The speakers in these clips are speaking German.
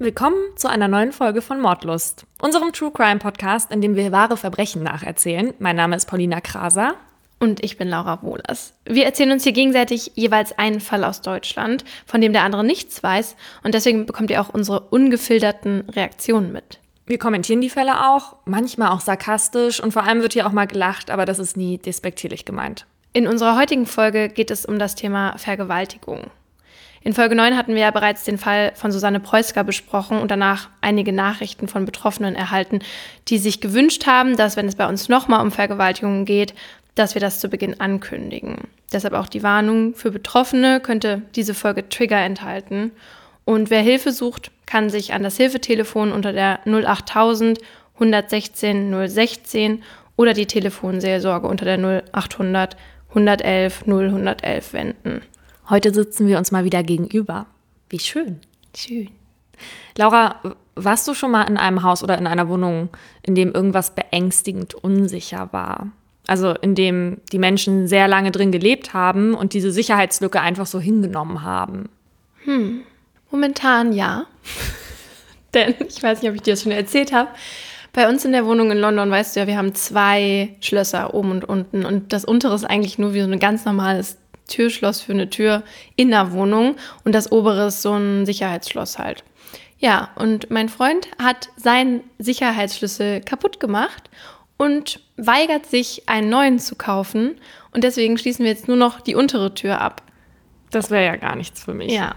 Willkommen zu einer neuen Folge von Mordlust, unserem True Crime Podcast, in dem wir wahre Verbrechen nacherzählen. Mein Name ist Paulina Kraser. Und ich bin Laura Wohlers. Wir erzählen uns hier gegenseitig jeweils einen Fall aus Deutschland, von dem der andere nichts weiß. Und deswegen bekommt ihr auch unsere ungefilterten Reaktionen mit. Wir kommentieren die Fälle auch, manchmal auch sarkastisch und vor allem wird hier auch mal gelacht, aber das ist nie despektierlich gemeint. In unserer heutigen Folge geht es um das Thema Vergewaltigung. In Folge 9 hatten wir ja bereits den Fall von Susanne Preusker besprochen und danach einige Nachrichten von Betroffenen erhalten, die sich gewünscht haben, dass, wenn es bei uns nochmal um Vergewaltigungen geht, dass wir das zu Beginn ankündigen. Deshalb auch die Warnung: Für Betroffene könnte diese Folge Trigger enthalten. Und wer Hilfe sucht, kann sich an das Hilfetelefon unter der 08000 116 016 oder die Telefonseelsorge unter der 0800 111 0111 wenden. Heute sitzen wir uns mal wieder gegenüber. Wie schön. Schön. Laura, warst du schon mal in einem Haus oder in einer Wohnung, in dem irgendwas beängstigend unsicher war? Also in dem die Menschen sehr lange drin gelebt haben und diese Sicherheitslücke einfach so hingenommen haben? Momentan ja. Denn, ich weiß nicht, ob ich dir das schon erzählt habe, bei uns in der Wohnung in London, weißt du ja, wir haben 2 Schlösser, oben und unten. Und das untere ist eigentlich nur wie so ein ganz normales Türschloss für eine Tür in der Wohnung. Und das obere ist so ein Sicherheitsschloss halt. Ja, und mein Freund hat seinen Sicherheitsschlüssel kaputt gemacht und weigert sich, einen neuen zu kaufen. Und deswegen schließen wir jetzt nur noch die untere Tür ab. Das wäre ja gar nichts für mich. Ja.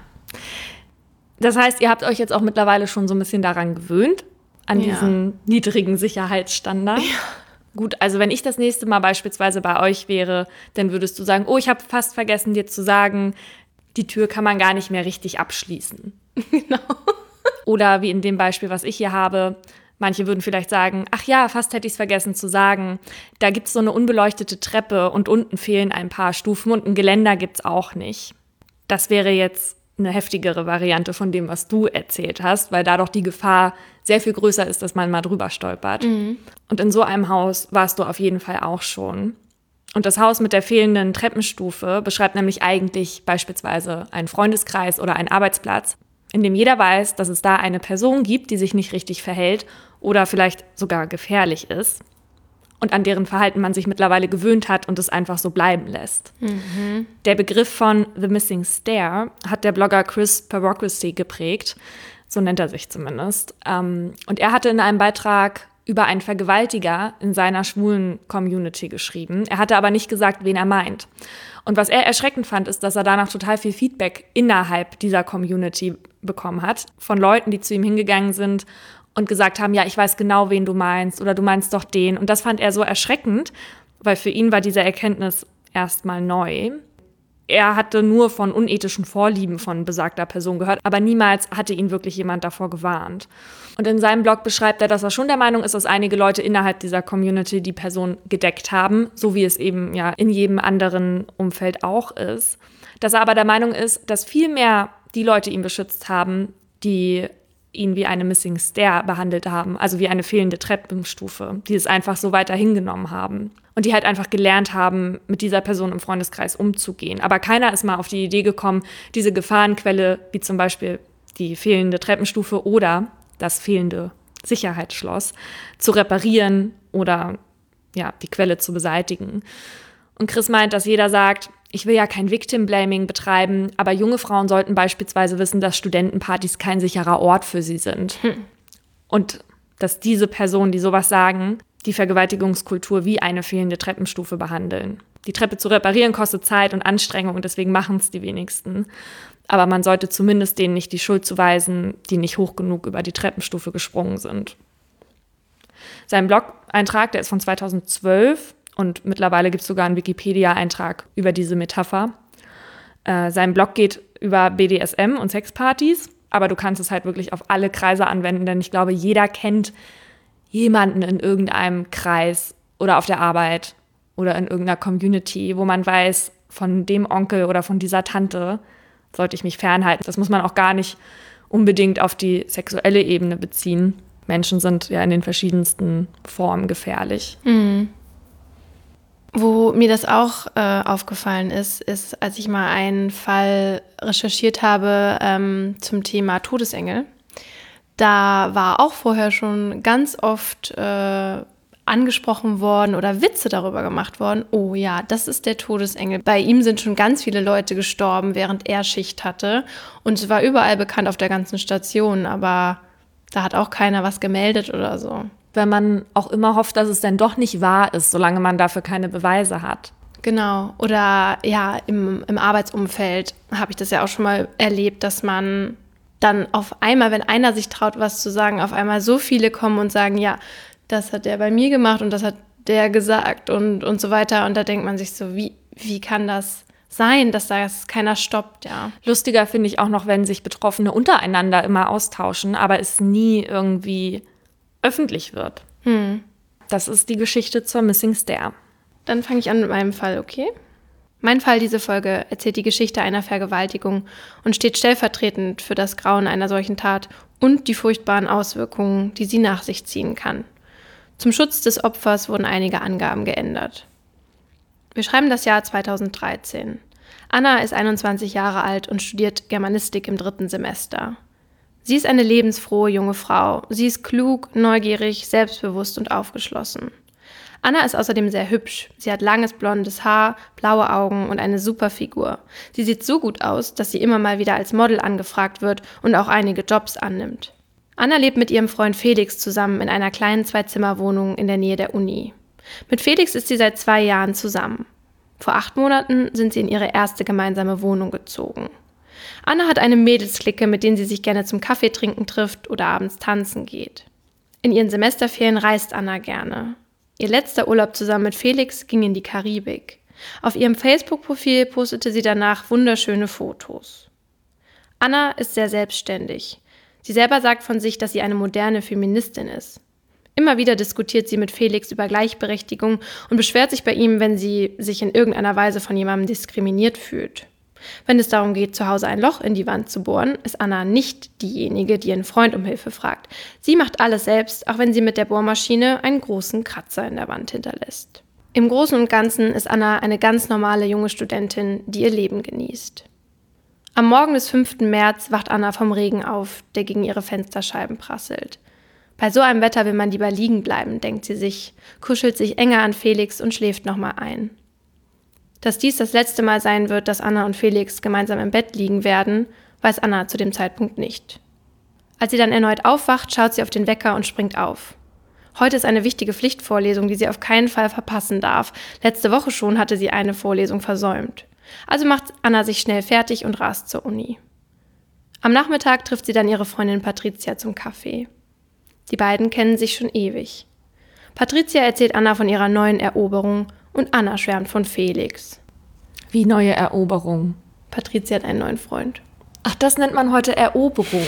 Das heißt, ihr habt euch jetzt auch mittlerweile schon so ein bisschen daran gewöhnt, an diesen niedrigen Sicherheitsstandard. Ja. Gut, also wenn ich das nächste Mal beispielsweise bei euch wäre, dann würdest du sagen, oh, ich habe fast vergessen, dir zu sagen, die Tür kann man gar nicht mehr richtig abschließen. Genau. Oder wie in dem Beispiel, was ich hier habe, manche würden vielleicht sagen, ach ja, fast hätte ich es vergessen zu sagen, da gibt es so eine unbeleuchtete Treppe und unten fehlen ein paar Stufen und ein Geländer gibt es auch nicht. Das wäre jetzt eine heftigere Variante von dem, was du erzählt hast, weil da doch die Gefahr sehr viel größer ist, dass man mal drüber stolpert. Mhm. Und in so einem Haus warst du auf jeden Fall auch schon. Und das Haus mit der fehlenden Treppenstufe beschreibt nämlich eigentlich beispielsweise einen Freundeskreis oder einen Arbeitsplatz, in dem jeder weiß, dass es da eine Person gibt, die sich nicht richtig verhält oder vielleicht sogar gefährlich ist und an deren Verhalten man sich mittlerweile gewöhnt hat und es einfach so bleiben lässt. Mhm. Der Begriff von The Missing Stair hat der Blogger Chris Perocracy geprägt, so nennt er sich zumindest. Und er hatte in einem Beitrag über einen Vergewaltiger in seiner schwulen Community geschrieben. Er hatte aber nicht gesagt, wen er meint. Und was er erschreckend fand, ist, dass er danach total viel Feedback innerhalb dieser Community bekommen hat, von Leuten, die zu ihm hingegangen sind und gesagt haben, ja, ich weiß genau, wen du meinst oder du meinst doch den. Und das fand er so erschreckend, weil für ihn war diese Erkenntnis erstmal neu. Er hatte nur von unethischen Vorlieben von besagter Person gehört, aber niemals hatte ihn wirklich jemand davor gewarnt. Und in seinem Blog beschreibt er, dass er schon der Meinung ist, dass einige Leute innerhalb dieser Community die Person gedeckt haben, so wie es eben ja in jedem anderen Umfeld auch ist. Dass er aber der Meinung ist, dass viel mehr die Leute ihn beschützt haben, die ihn wie eine Missing Stair behandelt haben, also wie eine fehlende Treppenstufe, die es einfach so weiter hingenommen haben. Und die halt einfach gelernt haben, mit dieser Person im Freundeskreis umzugehen. Aber keiner ist mal auf die Idee gekommen, diese Gefahrenquelle, wie zum Beispiel die fehlende Treppenstufe oder das fehlende Sicherheitsschloss, zu reparieren oder ja, die Quelle zu beseitigen. Und Chris meint, dass jeder sagt, ich will ja kein Victim-Blaming betreiben, aber junge Frauen sollten beispielsweise wissen, dass Studentenpartys kein sicherer Ort für sie sind. Und dass diese Personen, die sowas sagen, die Vergewaltigungskultur wie eine fehlende Treppenstufe behandeln. Die Treppe zu reparieren kostet Zeit und Anstrengung und deswegen machen es die wenigsten. Aber man sollte zumindest denen nicht die Schuld zuweisen, die nicht hoch genug über die Treppenstufe gesprungen sind. Sein Blog-Eintrag, der ist von 2012 und mittlerweile gibt es sogar einen Wikipedia-Eintrag über diese Metapher. Sein Blog geht über BDSM und Sexpartys, aber du kannst es halt wirklich auf alle Kreise anwenden, denn ich glaube, jeder kennt jemanden in irgendeinem Kreis oder auf der Arbeit oder in irgendeiner Community, wo man weiß, von dem Onkel oder von dieser Tante sollte ich mich fernhalten. Das muss man auch gar nicht unbedingt auf die sexuelle Ebene beziehen. Menschen sind ja in den verschiedensten Formen gefährlich. Mhm. Wo mir das auch aufgefallen ist, als ich mal einen Fall recherchiert habe zum Thema Todesengel. Da war auch vorher schon ganz oft angesprochen worden oder Witze darüber gemacht worden. Oh ja, das ist der Todesengel. Bei ihm sind schon ganz viele Leute gestorben, während er Schicht hatte. Und es war überall bekannt auf der ganzen Station, aber da hat auch keiner was gemeldet oder so. Wenn man auch immer hofft, dass es dann doch nicht wahr ist, solange man dafür keine Beweise hat. Genau. Oder ja, im Arbeitsumfeld habe ich das ja auch schon mal erlebt, dass man dann auf einmal, wenn einer sich traut, was zu sagen, auf einmal so viele kommen und sagen, ja, das hat der bei mir gemacht und das hat der gesagt und so weiter. Und da denkt man sich so, wie kann das sein, dass das keiner stoppt, ja. Lustiger finde ich auch noch, wenn sich Betroffene untereinander immer austauschen, aber es nie irgendwie öffentlich wird. Das ist die Geschichte zur Missing Stair. Dann fange ich an mit meinem Fall, okay? Mein Fall diese Folge erzählt die Geschichte einer Vergewaltigung und steht stellvertretend für das Grauen einer solchen Tat und die furchtbaren Auswirkungen, die sie nach sich ziehen kann. Zum Schutz des Opfers wurden einige Angaben geändert. Wir schreiben das Jahr 2013. Anna ist 21 Jahre alt und studiert Germanistik im 3. Semester. Sie ist eine lebensfrohe junge Frau. Sie ist klug, neugierig, selbstbewusst und aufgeschlossen. Anna ist außerdem sehr hübsch. Sie hat langes blondes Haar, blaue Augen und eine super Figur. Sie sieht so gut aus, dass sie immer mal wieder als Model angefragt wird und auch einige Jobs annimmt. Anna lebt mit ihrem Freund Felix zusammen in einer kleinen 2-Zimmer-Wohnung in der Nähe der Uni. Mit Felix ist sie seit 2 Jahren zusammen. Vor 8 Monaten sind sie in ihre erste gemeinsame Wohnung gezogen. Anna hat eine Mädelsklicke, mit denen sie sich gerne zum Kaffee trinken trifft oder abends tanzen geht. In ihren Semesterferien reist Anna gerne. Ihr letzter Urlaub zusammen mit Felix ging in die Karibik. Auf ihrem Facebook-Profil postete sie danach wunderschöne Fotos. Anna ist sehr selbstständig. Sie selber sagt von sich, dass sie eine moderne Feministin ist. Immer wieder diskutiert sie mit Felix über Gleichberechtigung und beschwert sich bei ihm, wenn sie sich in irgendeiner Weise von jemandem diskriminiert fühlt. Wenn es darum geht, zu Hause ein Loch in die Wand zu bohren, ist Anna nicht diejenige, die ihren Freund um Hilfe fragt. Sie macht alles selbst, auch wenn sie mit der Bohrmaschine einen großen Kratzer in der Wand hinterlässt. Im Großen und Ganzen ist Anna eine ganz normale junge Studentin, die ihr Leben genießt. Am Morgen des 5. März wacht Anna vom Regen auf, der gegen ihre Fensterscheiben prasselt. Bei so einem Wetter will man lieber liegen bleiben, denkt sie sich, kuschelt sich enger an Felix und schläft nochmal ein. Dass dies das letzte Mal sein wird, dass Anna und Felix gemeinsam im Bett liegen werden, weiß Anna zu dem Zeitpunkt nicht. Als sie dann erneut aufwacht, schaut sie auf den Wecker und springt auf. Heute ist eine wichtige Pflichtvorlesung, die sie auf keinen Fall verpassen darf. Letzte Woche schon hatte sie eine Vorlesung versäumt. Also macht Anna sich schnell fertig und rast zur Uni. Am Nachmittag trifft sie dann ihre Freundin Patricia zum Kaffee. Die beiden kennen sich schon ewig. Patricia erzählt Anna von ihrer neuen Eroberung und Anna schwärmt von Felix. Wie neue Eroberung? Patricia hat einen neuen Freund. Ach, das nennt man heute Eroberung.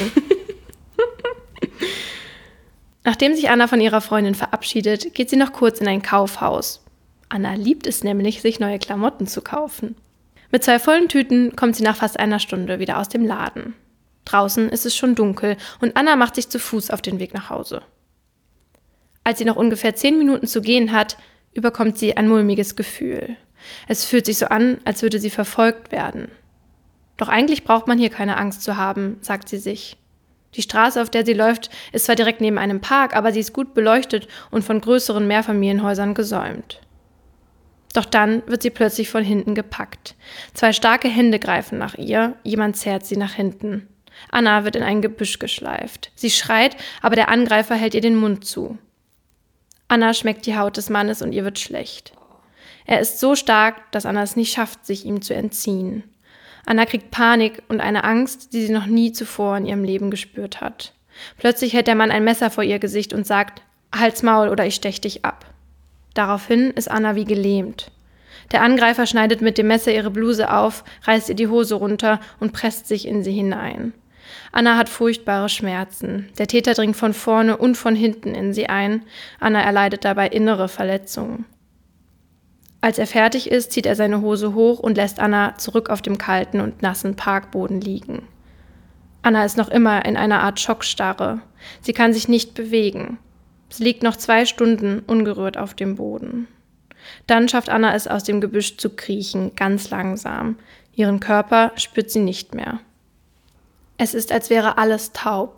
Nachdem sich Anna von ihrer Freundin verabschiedet, geht sie noch kurz in ein Kaufhaus. Anna liebt es nämlich, sich neue Klamotten zu kaufen. Mit 2 vollen Tüten kommt sie nach fast einer Stunde wieder aus dem Laden. Draußen ist es schon dunkel und Anna macht sich zu Fuß auf den Weg nach Hause. Als sie noch ungefähr 10 Minuten zu gehen hat, überkommt sie ein mulmiges Gefühl. Es fühlt sich so an, als würde sie verfolgt werden. Doch eigentlich braucht man hier keine Angst zu haben, sagt sie sich. Die Straße, auf der sie läuft, ist zwar direkt neben einem Park, aber sie ist gut beleuchtet und von größeren Mehrfamilienhäusern gesäumt. Doch dann wird sie plötzlich von hinten gepackt. 2 starke Hände greifen nach ihr, jemand zerrt sie nach hinten. Anna wird in ein Gebüsch geschleift. Sie schreit, aber der Angreifer hält ihr den Mund zu. Anna schmeckt die Haut des Mannes und ihr wird schlecht. Er ist so stark, dass Anna es nicht schafft, sich ihm zu entziehen. Anna kriegt Panik und eine Angst, die sie noch nie zuvor in ihrem Leben gespürt hat. Plötzlich hält der Mann ein Messer vor ihr Gesicht und sagt, Halt's Maul oder ich stech dich ab. Daraufhin ist Anna wie gelähmt. Der Angreifer schneidet mit dem Messer ihre Bluse auf, reißt ihr die Hose runter und presst sich in sie hinein. Anna hat furchtbare Schmerzen. Der Täter dringt von vorne und von hinten in sie ein. Anna erleidet dabei innere Verletzungen. Als er fertig ist, zieht er seine Hose hoch und lässt Anna zurück auf dem kalten und nassen Parkboden liegen. Anna ist noch immer in einer Art Schockstarre. Sie kann sich nicht bewegen. Sie liegt noch 2 Stunden ungerührt auf dem Boden. Dann schafft Anna es, aus dem Gebüsch zu kriechen, ganz langsam. Ihren Körper spürt sie nicht mehr. Es ist, als wäre alles taub.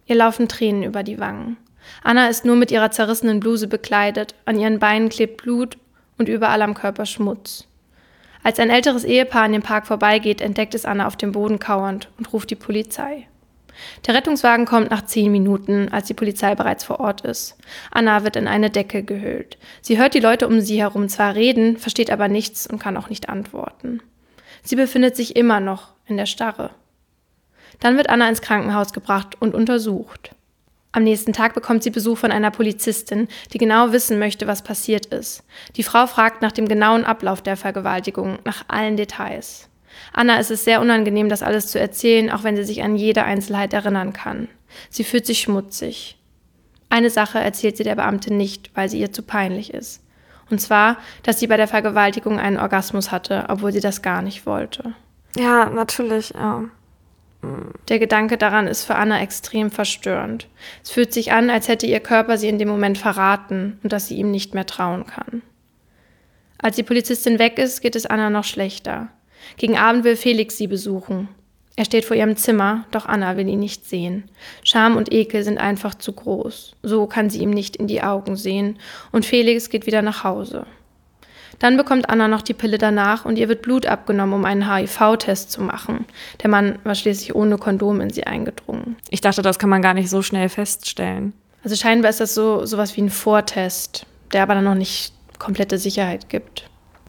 Ihr laufen Tränen über die Wangen. Anna ist nur mit ihrer zerrissenen Bluse bekleidet, an ihren Beinen klebt Blut und überall am Körper Schmutz. Als ein älteres Ehepaar an dem Park vorbeigeht, entdeckt es Anna auf dem Boden kauernd und ruft die Polizei. Der Rettungswagen kommt nach 10 Minuten, als die Polizei bereits vor Ort ist. Anna wird in eine Decke gehüllt. Sie hört die Leute um sie herum zwar reden, versteht aber nichts und kann auch nicht antworten. Sie befindet sich immer noch in der Starre. Dann wird Anna ins Krankenhaus gebracht und untersucht. Am nächsten Tag bekommt sie Besuch von einer Polizistin, die genau wissen möchte, was passiert ist. Die Frau fragt nach dem genauen Ablauf der Vergewaltigung, nach allen Details. Anna ist es sehr unangenehm, das alles zu erzählen, auch wenn sie sich an jede Einzelheit erinnern kann. Sie fühlt sich schmutzig. Eine Sache erzählt sie der Beamtin nicht, weil sie ihr zu peinlich ist. Und zwar, dass sie bei der Vergewaltigung einen Orgasmus hatte, obwohl sie das gar nicht wollte. Ja, natürlich, ja. Der Gedanke daran ist für Anna extrem verstörend. Es fühlt sich an, als hätte ihr Körper sie in dem Moment verraten und dass sie ihm nicht mehr trauen kann. Als die Polizistin weg ist, geht es Anna noch schlechter. Gegen Abend will Felix sie besuchen. Er steht vor ihrem Zimmer, doch Anna will ihn nicht sehen. Scham und Ekel sind einfach zu groß. So kann sie ihm nicht in die Augen sehen und Felix geht wieder nach Hause. Dann bekommt Anna noch die Pille danach und ihr wird Blut abgenommen, um einen HIV-Test zu machen. Der Mann war schließlich ohne Kondom in sie eingedrungen. Ich dachte, das kann man gar nicht so schnell feststellen. Also scheinbar ist das sowas wie ein Vortest, der aber dann noch nicht komplette Sicherheit gibt.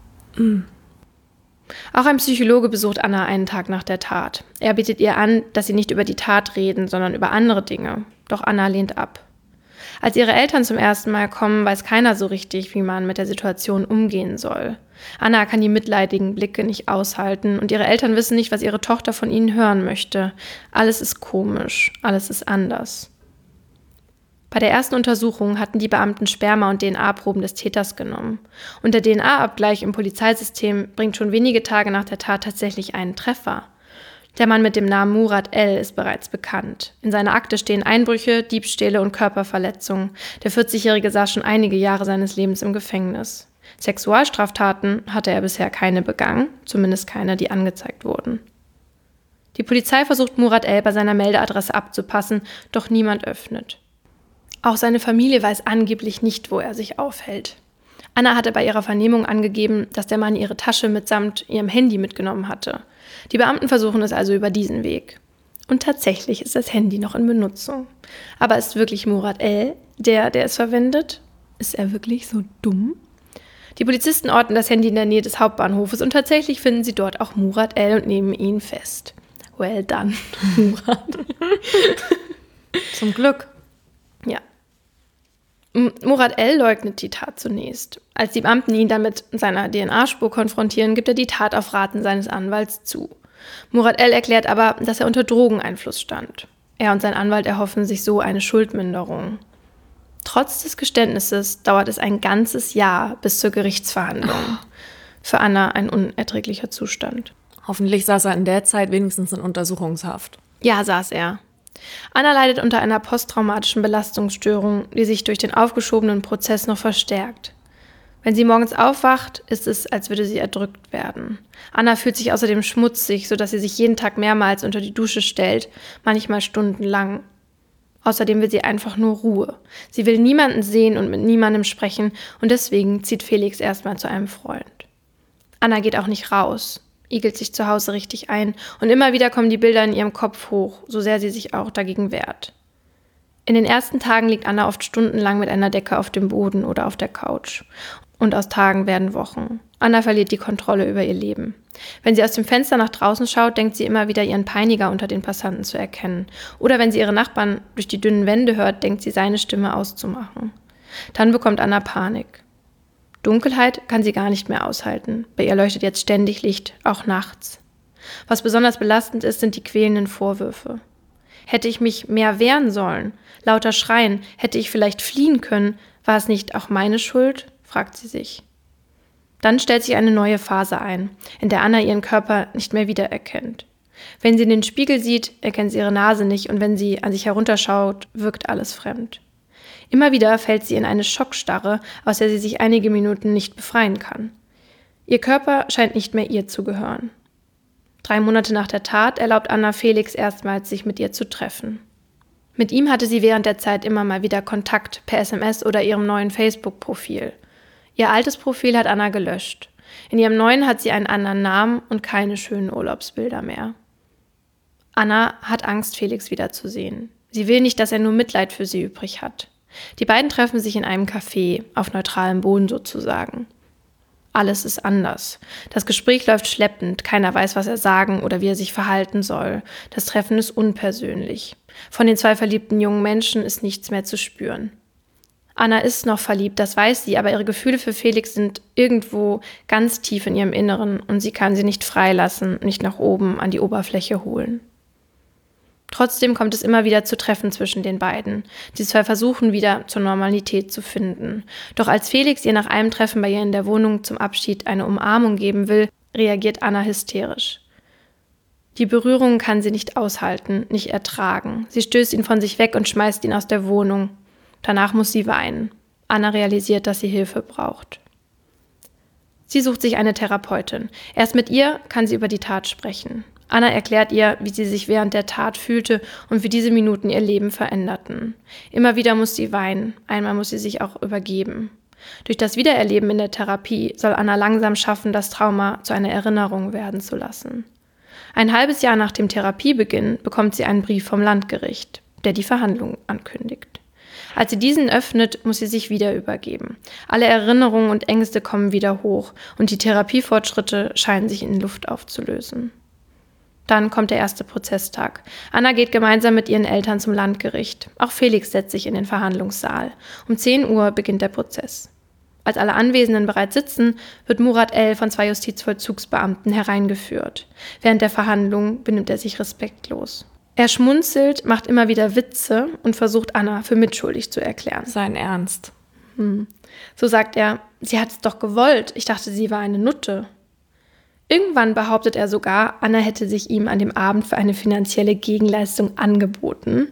Auch ein Psychologe besucht Anna einen Tag nach der Tat. Er bietet ihr an, dass sie nicht über die Tat reden, sondern über andere Dinge. Doch Anna lehnt ab. Als ihre Eltern zum ersten Mal kommen, weiß keiner so richtig, wie man mit der Situation umgehen soll. Anna kann die mitleidigen Blicke nicht aushalten und ihre Eltern wissen nicht, was ihre Tochter von ihnen hören möchte. Alles ist komisch, alles ist anders. Bei der ersten Untersuchung hatten die Beamten Sperma- und DNA-Proben des Täters genommen. Und der DNA-Abgleich im Polizeisystem bringt schon wenige Tage nach der Tat tatsächlich einen Treffer. Der Mann mit dem Namen Murat L. ist bereits bekannt. In seiner Akte stehen Einbrüche, Diebstähle und Körperverletzungen. Der 40-Jährige saß schon einige Jahre seines Lebens im Gefängnis. Sexualstraftaten hatte er bisher keine begangen, zumindest keine, die angezeigt wurden. Die Polizei versucht Murat L. bei seiner Meldeadresse abzupassen, doch niemand öffnet. Auch seine Familie weiß angeblich nicht, wo er sich aufhält. Anna hatte bei ihrer Vernehmung angegeben, dass der Mann ihre Tasche mitsamt ihrem Handy mitgenommen hatte. Die Beamten versuchen es also über diesen Weg. Und tatsächlich ist das Handy noch in Benutzung. Aber ist wirklich Murat L., der es verwendet? Ist er wirklich so dumm? Die Polizisten orten das Handy in der Nähe des Hauptbahnhofes und tatsächlich finden sie dort auch Murat L. und nehmen ihn fest. Well done, Murat. Zum Glück. Ja. Murat L. leugnet die Tat zunächst. Als die Beamten ihn dann mit seiner DNA-Spur konfrontieren, gibt er die Tat auf Raten seines Anwalts zu. Murat L. erklärt aber, dass er unter Drogeneinfluss stand. Er und sein Anwalt erhoffen sich so eine Schuldminderung. Trotz des Geständnisses dauert es ein ganzes Jahr bis zur Gerichtsverhandlung. Für Anna ein unerträglicher Zustand. Hoffentlich saß er in der Zeit wenigstens in Untersuchungshaft. Ja, saß er. Anna leidet unter einer posttraumatischen Belastungsstörung, die sich durch den aufgeschobenen Prozess noch verstärkt. Wenn sie morgens aufwacht, ist es, als würde sie erdrückt werden. Anna fühlt sich außerdem schmutzig, sodass sie sich jeden Tag mehrmals unter die Dusche stellt, manchmal stundenlang. Außerdem will sie einfach nur Ruhe. Sie will niemanden sehen und mit niemandem sprechen und deswegen zieht Felix erstmal zu einem Freund. Anna geht auch nicht raus, igelt sich zu Hause richtig ein und immer wieder kommen die Bilder in ihrem Kopf hoch, so sehr sie sich auch dagegen wehrt. In den ersten Tagen liegt Anna oft stundenlang mit einer Decke auf dem Boden oder auf der Couch. Und aus Tagen werden Wochen. Anna verliert die Kontrolle über ihr Leben. Wenn sie aus dem Fenster nach draußen schaut, denkt sie immer wieder, ihren Peiniger unter den Passanten zu erkennen. Oder wenn sie ihre Nachbarn durch die dünnen Wände hört, denkt sie, seine Stimme auszumachen. Dann bekommt Anna Panik. Dunkelheit kann sie gar nicht mehr aushalten. Bei ihr leuchtet jetzt ständig Licht, auch nachts. Was besonders belastend ist, sind die quälenden Vorwürfe. Hätte ich mich mehr wehren sollen? Lauter schreien? Hätte ich vielleicht fliehen können? War es nicht auch meine Schuld? Fragt sie sich. Dann stellt sich eine neue Phase ein, in der Anna ihren Körper nicht mehr wiedererkennt. Wenn sie in den Spiegel sieht, erkennt sie ihre Nase nicht und wenn sie an sich herunterschaut, wirkt alles fremd. Immer wieder fällt sie in eine Schockstarre, aus der sie sich einige Minuten nicht befreien kann. Ihr Körper scheint nicht mehr ihr zu gehören. 3 Monate nach der Tat erlaubt Anna Felix erstmals, sich mit ihr zu treffen. Mit ihm hatte sie während der Zeit immer mal wieder Kontakt per SMS oder ihrem neuen Facebook-Profil. Ihr altes Profil hat Anna gelöscht. In ihrem neuen hat sie einen anderen Namen und keine schönen Urlaubsbilder mehr. Anna hat Angst, Felix wiederzusehen. Sie will nicht, dass er nur Mitleid für sie übrig hat. Die beiden treffen sich in einem Café, auf neutralem Boden sozusagen. Alles ist anders. Das Gespräch läuft schleppend, keiner weiß, was er sagen oder wie er sich verhalten soll. Das Treffen ist unpersönlich. Von den 2 verliebten jungen Menschen ist nichts mehr zu spüren. Anna ist noch verliebt, das weiß sie, aber ihre Gefühle für Felix sind irgendwo ganz tief in ihrem Inneren und sie kann sie nicht freilassen, nicht nach oben an die Oberfläche holen. Trotzdem kommt es immer wieder zu Treffen zwischen den beiden. Die 2 versuchen wieder zur Normalität zu finden. Doch als Felix ihr nach einem Treffen bei ihr in der Wohnung zum Abschied eine Umarmung geben will, reagiert Anna hysterisch. Die Berührung kann sie nicht aushalten, nicht ertragen. Sie stößt ihn von sich weg und schmeißt ihn aus der Wohnung. Danach muss sie weinen. Anna realisiert, dass sie Hilfe braucht. Sie sucht sich eine Therapeutin. Erst mit ihr kann sie über die Tat sprechen. Anna erklärt ihr, wie sie sich während der Tat fühlte und wie diese Minuten ihr Leben veränderten. Immer wieder muss sie weinen, einmal muss sie sich auch übergeben. Durch das Wiedererleben in der Therapie soll Anna langsam schaffen, das Trauma zu einer Erinnerung werden zu lassen. Ein halbes Jahr nach dem Therapiebeginn bekommt sie einen Brief vom Landgericht, der die Verhandlung ankündigt. Als sie diesen öffnet, muss sie sich wieder übergeben. Alle Erinnerungen und Ängste kommen wieder hoch und die Therapiefortschritte scheinen sich in Luft aufzulösen. Dann kommt der erste Prozesstag. Anna geht gemeinsam mit ihren Eltern zum Landgericht. Auch Felix setzt sich in den Verhandlungssaal. Um 10 Uhr beginnt der Prozess. Als alle Anwesenden bereits sitzen, wird Murat L. von 2 Justizvollzugsbeamten hereingeführt. Während der Verhandlung benimmt er sich respektlos. Er schmunzelt, macht immer wieder Witze und versucht Anna für mitschuldig zu erklären. Sein Ernst. So sagt er, sie hat es doch gewollt. Ich dachte, sie war eine Nutte. Irgendwann behauptet er sogar, Anna hätte sich ihm an dem Abend für eine finanzielle Gegenleistung angeboten.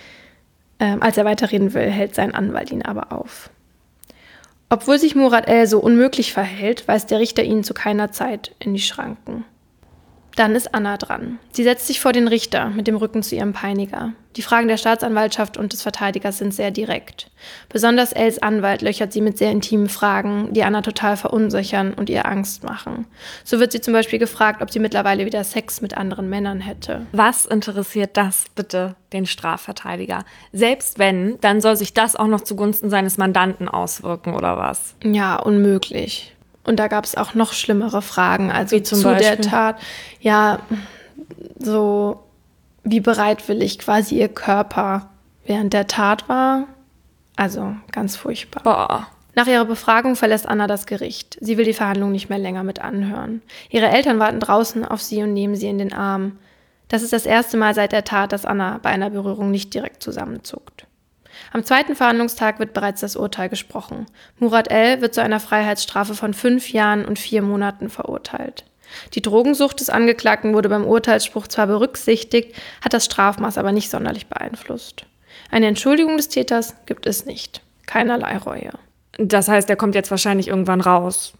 Als er weiterreden will, hält sein Anwalt ihn aber auf. Obwohl sich Murat L. so unmöglich verhält, weist der Richter ihn zu keiner Zeit in die Schranken. Dann ist Anna dran. Sie setzt sich vor den Richter mit dem Rücken zu ihrem Peiniger. Die Fragen der Staatsanwaltschaft und des Verteidigers sind sehr direkt. Besonders Els Anwalt löchert sie mit sehr intimen Fragen, die Anna total verunsichern und ihr Angst machen. So wird sie zum Beispiel gefragt, ob sie mittlerweile wieder Sex mit anderen Männern hätte. Was interessiert das bitte den Strafverteidiger? Selbst wenn, dann soll sich das auch noch zugunsten seines Mandanten auswirken, oder was? Ja, unmöglich. Und da gab es auch noch schlimmere Fragen, also wie zum zu Beispiel? der Tat. Ja, so wie bereitwillig quasi ihr Körper während der Tat war. Also ganz furchtbar. Boah. Nach ihrer Befragung verlässt Anna das Gericht. Sie will die Verhandlung nicht mehr länger mit anhören. Ihre Eltern warten draußen auf sie und nehmen sie in den Arm. Das ist das erste Mal seit der Tat, dass Anna bei einer Berührung nicht direkt zusammenzuckt. Am 2. Verhandlungstag wird bereits das Urteil gesprochen. Murat L. wird zu einer Freiheitsstrafe von 5 Jahren und 4 Monaten verurteilt. Die Drogensucht des Angeklagten wurde beim Urteilsspruch zwar berücksichtigt, hat das Strafmaß aber nicht sonderlich beeinflusst. Eine Entschuldigung des Täters gibt es nicht. Keinerlei Reue. Das heißt, er kommt jetzt wahrscheinlich irgendwann raus.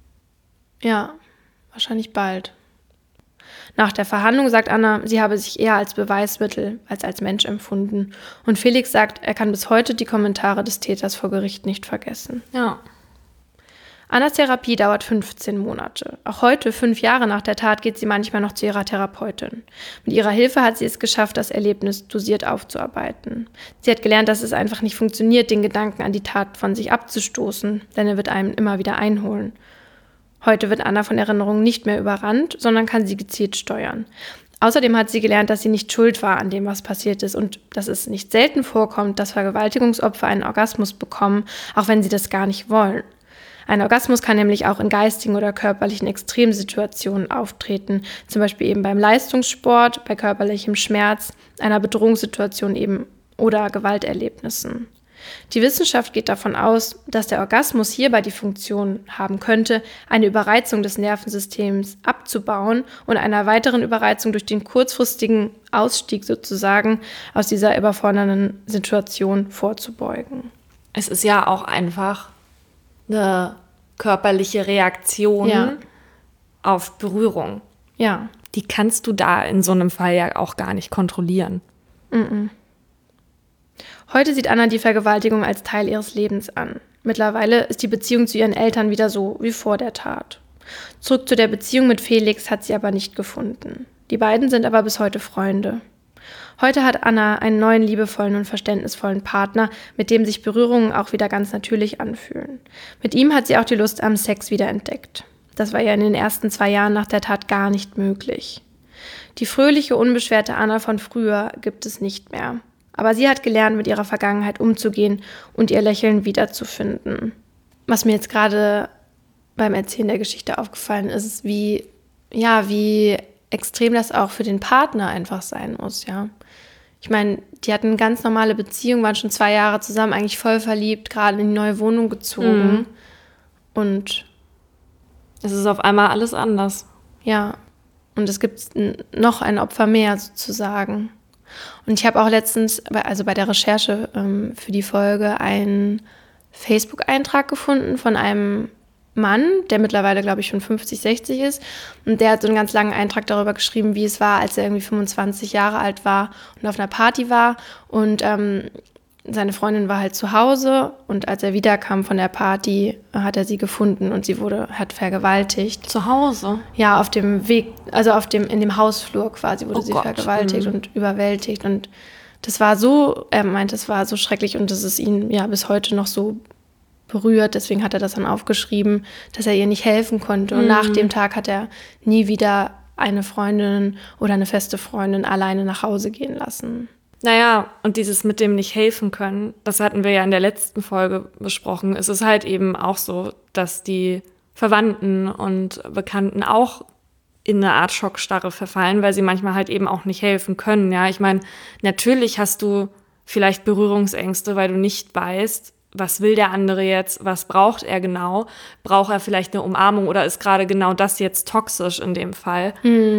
Ja, wahrscheinlich bald. Nach der Verhandlung sagt Anna, sie habe sich eher als Beweismittel als als Mensch empfunden. Und Felix sagt, er kann bis heute die Kommentare des Täters vor Gericht nicht vergessen. Ja. Annas Therapie dauert 15 Monate. Auch heute, 5 Jahre nach der Tat, geht sie manchmal noch zu ihrer Therapeutin. Mit ihrer Hilfe hat sie es geschafft, das Erlebnis dosiert aufzuarbeiten. Sie hat gelernt, dass es einfach nicht funktioniert, den Gedanken an die Tat von sich abzustoßen, denn er wird einem immer wieder einholen. Heute wird Anna von Erinnerungen nicht mehr überrannt, sondern kann sie gezielt steuern. Außerdem hat sie gelernt, dass sie nicht schuld war an dem, was passiert ist und dass es nicht selten vorkommt, dass Vergewaltigungsopfer einen Orgasmus bekommen, auch wenn sie das gar nicht wollen. Ein Orgasmus kann nämlich auch in geistigen oder körperlichen Extremsituationen auftreten, zum Beispiel eben beim Leistungssport, bei körperlichem Schmerz, einer Bedrohungssituation eben oder Gewalterlebnissen. Die Wissenschaft geht davon aus, dass der Orgasmus hierbei die Funktion haben könnte, eine Überreizung des Nervensystems abzubauen und einer weiteren Überreizung durch den kurzfristigen Ausstieg sozusagen aus dieser überfordernden Situation vorzubeugen. Es ist ja auch einfach eine körperliche Reaktion auf Berührung. Ja. Die kannst du da in so einem Fall ja auch gar nicht kontrollieren. Heute sieht Anna die Vergewaltigung als Teil ihres Lebens an. Mittlerweile ist die Beziehung zu ihren Eltern wieder so wie vor der Tat. Zurück zu der Beziehung mit Felix hat sie aber nicht gefunden. Die beiden sind aber bis heute Freunde. Heute hat Anna einen neuen liebevollen und verständnisvollen Partner, mit dem sich Berührungen auch wieder ganz natürlich anfühlen. Mit ihm hat sie auch die Lust am Sex wieder entdeckt. Das war ja in den ersten 2 Jahren nach der Tat gar nicht möglich. Die fröhliche, unbeschwerte Anna von früher gibt es nicht mehr. Aber sie hat gelernt, mit ihrer Vergangenheit umzugehen und ihr Lächeln wiederzufinden. Was mir jetzt gerade beim Erzählen der Geschichte aufgefallen ist, ist, wie extrem das auch für den Partner einfach sein muss, ja. Ich meine, die hatten eine ganz normale Beziehung, waren schon 2 Jahre zusammen, eigentlich voll verliebt, gerade in die neue Wohnung gezogen. Und es ist auf einmal alles anders. Ja, und es gibt noch ein Opfer mehr sozusagen. Und ich habe auch letztens, also bei der Recherche für die Folge, einen Facebook-Eintrag gefunden von einem Mann, der mittlerweile, glaube ich, schon 50, 60 ist. Und der hat so einen ganz langen Eintrag darüber geschrieben, wie es war, als er irgendwie 25 Jahre alt war und auf einer Party war. Und seine Freundin war halt zu Hause. Und als er wiederkam von der Party, hat er sie gefunden und sie hat vergewaltigt. Zu Hause? Ja, auf dem Weg, also in dem Hausflur quasi wurde sie vergewaltigt und überwältigt. Und das war so, er meinte, es war so schrecklich und das ist ihn ja bis heute noch so berührt. Deswegen hat er das dann aufgeschrieben, dass er ihr nicht helfen konnte. Und nach dem Tag hat er nie wieder eine Freundin oder eine feste Freundin alleine nach Hause gehen lassen. Naja, und dieses mit dem nicht helfen können, das hatten wir ja in der letzten Folge besprochen. Es ist halt eben auch so, dass die Verwandten und Bekannten auch in eine Art Schockstarre verfallen, weil sie manchmal halt eben auch nicht helfen können. Ja, ich meine, natürlich hast du vielleicht Berührungsängste, weil du nicht weißt, was will der andere jetzt, was braucht er genau? Braucht er vielleicht eine Umarmung oder ist gerade genau das jetzt toxisch in dem Fall?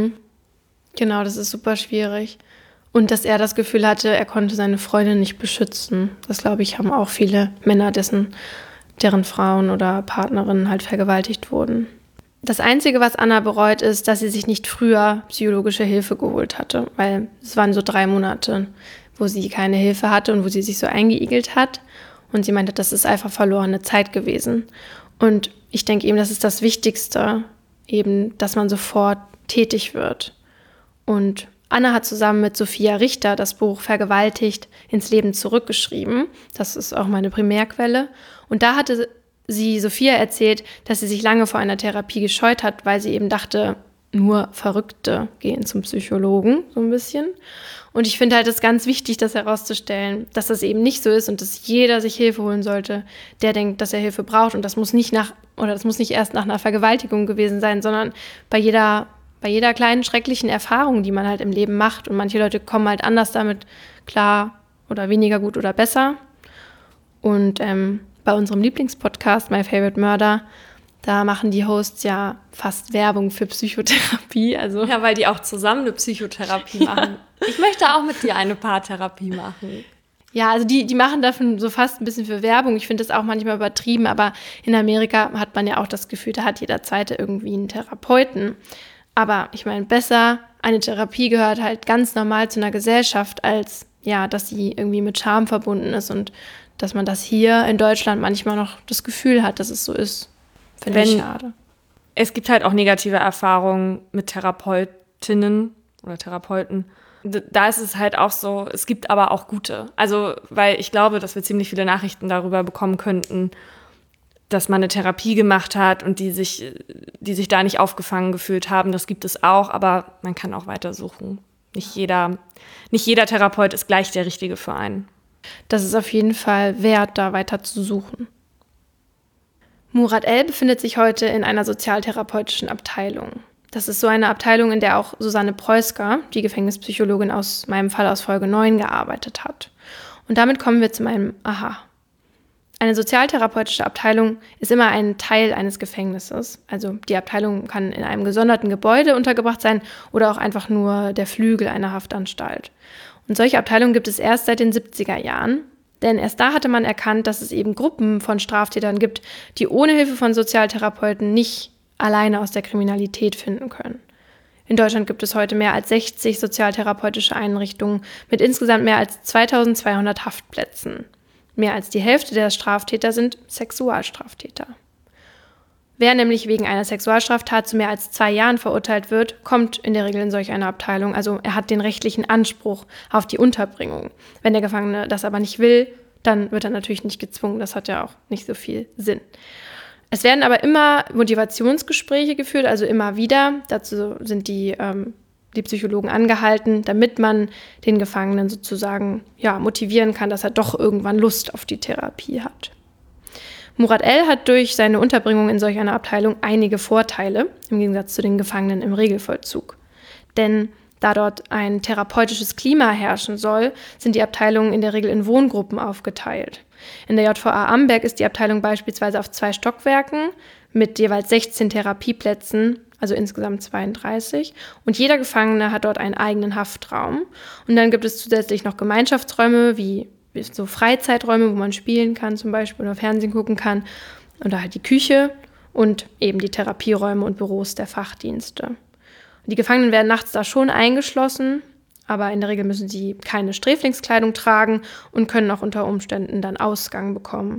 Genau, das ist super schwierig. Und dass er das Gefühl hatte, er konnte seine Freundin nicht beschützen. Das, glaube ich, haben auch viele Männer, deren Frauen oder Partnerinnen halt vergewaltigt wurden. Das Einzige, was Anna bereut, ist, dass sie sich nicht früher psychologische Hilfe geholt hatte. Weil es waren so 3 Monate, wo sie keine Hilfe hatte und wo sie sich so eingeigelt hat. Und sie meinte, das ist einfach verlorene Zeit gewesen. Und ich denke eben, das ist das Wichtigste, eben, dass man sofort tätig wird. Und Anna hat zusammen mit Sophia Richter das Buch Vergewaltigt ins Leben zurückgeschrieben. Das ist auch meine Primärquelle. Und da hatte sie Sophia erzählt, dass sie sich lange vor einer Therapie gescheut hat, weil sie eben dachte, nur Verrückte gehen zum Psychologen, so ein bisschen. Und ich finde halt, es ist ganz wichtig, das herauszustellen, dass das eben nicht so ist und dass jeder sich Hilfe holen sollte, der denkt, dass er Hilfe braucht. Und das muss nicht erst nach einer Vergewaltigung gewesen sein, sondern bei jeder kleinen schrecklichen Erfahrung, die man halt im Leben macht. Und manche Leute kommen halt anders damit klar oder weniger gut oder besser. Und bei unserem Lieblingspodcast, My Favorite Murder, da machen die Hosts ja fast Werbung für Psychotherapie. Also ja, weil die auch zusammen eine Psychotherapie machen. Ich möchte auch mit dir eine Paartherapie machen. Ja, also die machen davon so fast ein bisschen für Werbung. Ich finde das auch manchmal übertrieben, aber in Amerika hat man ja auch das Gefühl, da hat jeder Zweite irgendwie einen Therapeuten. Aber ich meine, besser, eine Therapie gehört halt ganz normal zu einer Gesellschaft, als ja, dass sie irgendwie mit Scham verbunden ist und dass man das hier in Deutschland manchmal noch das Gefühl hat, dass es so ist. Finde ich schade. Es gibt halt auch negative Erfahrungen mit Therapeutinnen oder Therapeuten. Da ist es halt auch so, es gibt aber auch gute. Also, weil ich glaube, dass wir ziemlich viele Nachrichten darüber bekommen könnten, dass man eine Therapie gemacht hat und die sich da nicht aufgefangen gefühlt haben. Das gibt es auch, aber man kann auch weitersuchen. Nicht jeder Therapeut ist gleich der Richtige für einen. Das ist auf jeden Fall wert, da weiter zu suchen. Murat El befindet sich heute in einer sozialtherapeutischen Abteilung. Das ist so eine Abteilung, in der auch Susanne Preusker, die Gefängnispsychologin aus meinem Fall aus Folge 9, gearbeitet hat. Und damit kommen wir zu meinem Aha. Eine sozialtherapeutische Abteilung ist immer ein Teil eines Gefängnisses. Also die Abteilung kann in einem gesonderten Gebäude untergebracht sein oder auch einfach nur der Flügel einer Haftanstalt. Und solche Abteilungen gibt es erst seit den 70er Jahren. Denn erst da hatte man erkannt, dass es eben Gruppen von Straftätern gibt, die ohne Hilfe von Sozialtherapeuten nicht alleine aus der Kriminalität finden können. In Deutschland gibt es heute mehr als 60 sozialtherapeutische Einrichtungen mit insgesamt mehr als 2200 Haftplätzen. Mehr als die Hälfte der Straftäter sind Sexualstraftäter. Wer nämlich wegen einer Sexualstraftat zu mehr als 2 Jahren verurteilt wird, kommt in der Regel in solch eine Abteilung. Also er hat den rechtlichen Anspruch auf die Unterbringung. Wenn der Gefangene das aber nicht will, dann wird er natürlich nicht gezwungen. Das hat ja auch nicht so viel Sinn. Es werden aber immer Motivationsgespräche geführt, also immer wieder. Dazu sind die Psychologen angehalten, damit man den Gefangenen sozusagen motivieren kann, dass er doch irgendwann Lust auf die Therapie hat. Murat L. hat durch seine Unterbringung in solch einer Abteilung einige Vorteile, im Gegensatz zu den Gefangenen im Regelvollzug. Denn da dort ein therapeutisches Klima herrschen soll, sind die Abteilungen in der Regel in Wohngruppen aufgeteilt. In der JVA Amberg ist die Abteilung beispielsweise auf 2 Stockwerken mit jeweils 16 Therapieplätzen, also insgesamt 32. Und jeder Gefangene hat dort einen eigenen Haftraum. Und dann gibt es zusätzlich noch Gemeinschaftsräume wie so Freizeiträume, wo man spielen kann zum Beispiel oder Fernsehen gucken kann. Oder halt die Küche und eben die Therapieräume und Büros der Fachdienste. Die Gefangenen werden nachts da schon eingeschlossen, aber in der Regel müssen sie keine Sträflingskleidung tragen und können auch unter Umständen dann Ausgang bekommen.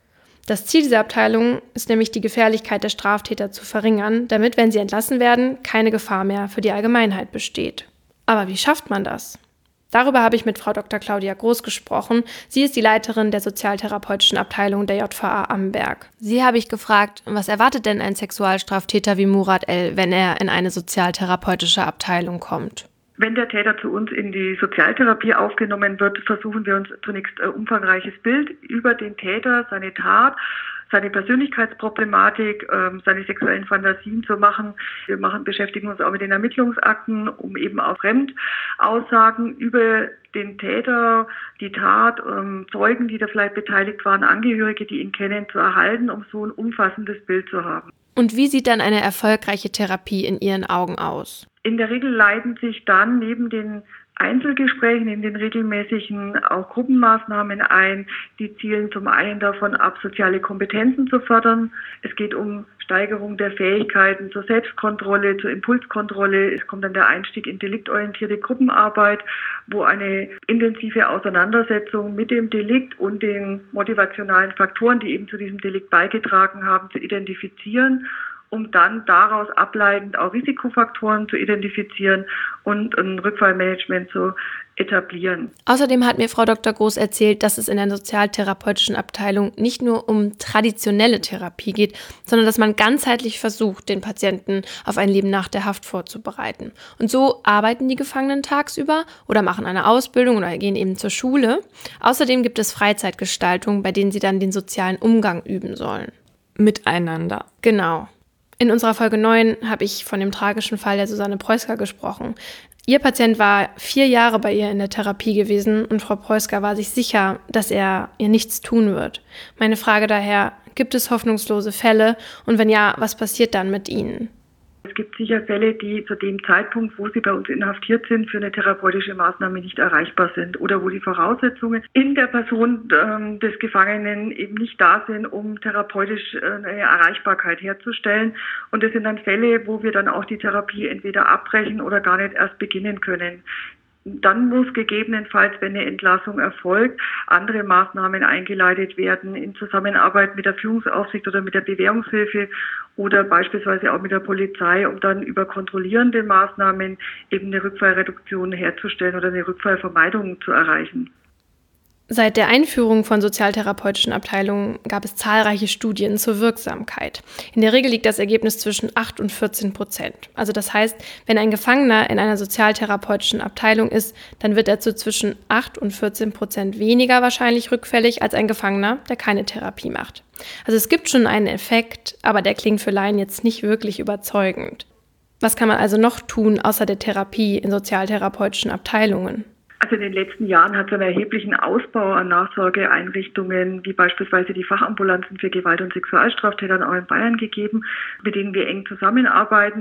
Das Ziel dieser Abteilung ist nämlich, die Gefährlichkeit der Straftäter zu verringern, damit, wenn sie entlassen werden, keine Gefahr mehr für die Allgemeinheit besteht. Aber wie schafft man das? Darüber habe ich mit Frau Dr. Claudia Groß gesprochen. Sie ist die Leiterin der sozialtherapeutischen Abteilung der JVA Amberg. Sie habe ich gefragt, was erwartet denn ein Sexualstraftäter wie Murat L., wenn er in eine sozialtherapeutische Abteilung kommt? Wenn der Täter zu uns in die Sozialtherapie aufgenommen wird, versuchen wir uns zunächst ein umfangreiches Bild über den Täter, seine Tat, seine Persönlichkeitsproblematik, seine sexuellen Fantasien zu machen. Wir beschäftigen uns auch mit den Ermittlungsakten, um eben auch Fremdaussagen über den Täter, die Tat, Zeugen, die da vielleicht beteiligt waren, Angehörige, die ihn kennen, zu erhalten, um so ein umfassendes Bild zu haben. Und wie sieht dann eine erfolgreiche Therapie in Ihren Augen aus? In der Regel leiten sich dann neben den Einzelgesprächen, in den regelmäßigen auch Gruppenmaßnahmen ein. Die zielen zum einen davon ab, soziale Kompetenzen zu fördern. Es geht um Steigerung der Fähigkeiten zur Selbstkontrolle, zur Impulskontrolle. Es kommt dann der Einstieg in deliktorientierte Gruppenarbeit, wo eine intensive Auseinandersetzung mit dem Delikt und den motivationalen Faktoren, die eben zu diesem Delikt beigetragen haben, zu identifizieren, um dann daraus ableitend auch Risikofaktoren zu identifizieren und ein Rückfallmanagement zu etablieren. Außerdem hat mir Frau Dr. Groß erzählt, dass es in der sozialtherapeutischen Abteilung nicht nur um traditionelle Therapie geht, sondern dass man ganzheitlich versucht, den Patienten auf ein Leben nach der Haft vorzubereiten. Und so arbeiten die Gefangenen tagsüber oder machen eine Ausbildung oder gehen eben zur Schule. Außerdem gibt es Freizeitgestaltung, bei denen sie dann den sozialen Umgang üben sollen. Miteinander. Genau. In unserer Folge 9 habe ich von dem tragischen Fall der Susanne Preusker gesprochen. Ihr Patient war 4 Jahre bei ihr in der Therapie gewesen und Frau Preusker war sich sicher, dass er ihr nichts tun wird. Meine Frage daher, gibt es hoffnungslose Fälle und wenn ja, was passiert dann mit ihnen? Es gibt sicher Fälle, die zu dem Zeitpunkt, wo sie bei uns inhaftiert sind, für eine therapeutische Maßnahme nicht erreichbar sind oder wo die Voraussetzungen in der Person des Gefangenen eben nicht da sind, um therapeutisch eine Erreichbarkeit herzustellen. Und das sind dann Fälle, wo wir dann auch die Therapie entweder abbrechen oder gar nicht erst beginnen können. Dann muss gegebenenfalls, wenn eine Entlassung erfolgt, andere Maßnahmen eingeleitet werden in Zusammenarbeit mit der Führungsaufsicht oder mit der Bewährungshilfe oder beispielsweise auch mit der Polizei, um dann über kontrollierende Maßnahmen eben eine Rückfallreduktion herzustellen oder eine Rückfallvermeidung zu erreichen. Seit der Einführung von sozialtherapeutischen Abteilungen gab es zahlreiche Studien zur Wirksamkeit. In der Regel liegt das Ergebnis zwischen 8 und 14%. Also das heißt, wenn ein Gefangener in einer sozialtherapeutischen Abteilung ist, dann wird er zu zwischen 8 und 14% weniger wahrscheinlich rückfällig als ein Gefangener, der keine Therapie macht. Also es gibt schon einen Effekt, aber der klingt für Laien jetzt nicht wirklich überzeugend. Was kann man also noch tun außer der Therapie in sozialtherapeutischen Abteilungen? Also in den letzten Jahren hat es einen erheblichen Ausbau an Nachsorgeeinrichtungen, wie beispielsweise die Fachambulanzen für Gewalt- und Sexualstraftäter auch in Bayern gegeben, mit denen wir eng zusammenarbeiten.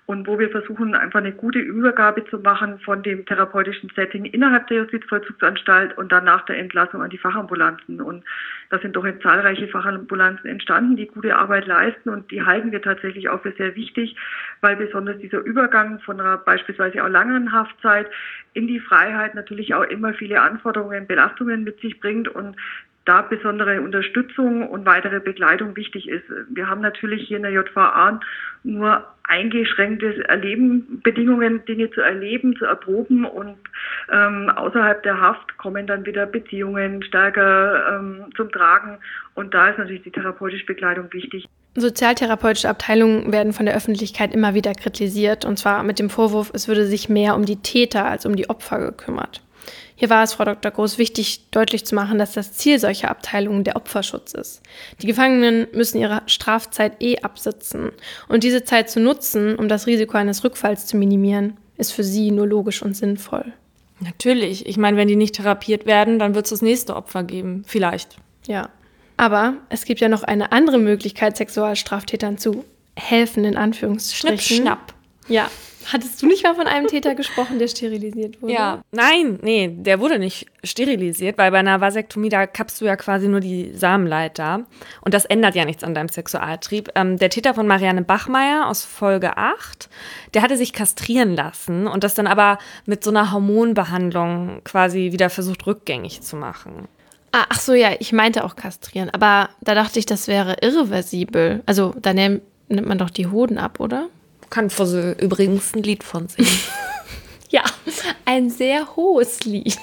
und wo wir versuchen, einfach eine gute Übergabe zu machen von dem therapeutischen Setting innerhalb der Justizvollzugsanstalt und dann nach der Entlassung an die Fachambulanzen. Und da sind doch jetzt zahlreiche Fachambulanzen entstanden, die gute Arbeit leisten, und die halten wir tatsächlich auch für sehr wichtig, weil besonders dieser Übergang von einer beispielsweise auch langen Haftzeit in die Freiheit natürlich auch immer viele Anforderungen, Belastungen mit sich bringt und da besondere Unterstützung und weitere Begleitung wichtig ist. Wir haben natürlich hier in der JVA nur eingeschränktes Erleben, Bedingungen, Dinge zu erleben, zu erproben, und außerhalb der Haft kommen dann wieder Beziehungen stärker zum Tragen, und da ist natürlich die therapeutische Begleitung wichtig. Sozialtherapeutische Abteilungen werden von der Öffentlichkeit immer wieder kritisiert, und zwar mit dem Vorwurf, es würde sich mehr um die Täter als um die Opfer gekümmert. Hier war es Frau Dr. Groß wichtig, deutlich zu machen, dass das Ziel solcher Abteilungen der Opferschutz ist. Die Gefangenen müssen ihre Strafzeit absitzen. Und diese Zeit zu nutzen, um das Risiko eines Rückfalls zu minimieren, ist für sie nur logisch und sinnvoll. Natürlich. Ich meine, wenn die nicht therapiert werden, dann wird es das nächste Opfer geben. Vielleicht. Ja. Aber es gibt ja noch eine andere Möglichkeit, Sexualstraftätern zu helfen, in Anführungsstrichen. Schnipp, schnapp. Ja. Hattest du nicht mal von einem Täter gesprochen, der sterilisiert wurde? Ja, nee, der wurde nicht sterilisiert, weil bei einer Vasektomie, da kappst du ja quasi nur die Samenleiter. Und das ändert ja nichts an deinem Sexualtrieb. Der Täter von Marianne Bachmeier aus Folge 8, der hatte sich kastrieren lassen und das dann aber mit so einer Hormonbehandlung quasi wieder versucht, rückgängig zu machen. Ach so, ja, ich meinte auch kastrieren. Aber da dachte ich, das wäre irreversibel. Also da nimmt man doch die Hoden ab, oder? Kann Fussel übrigens ein Lied von singen. Ja, ein sehr hohes Lied.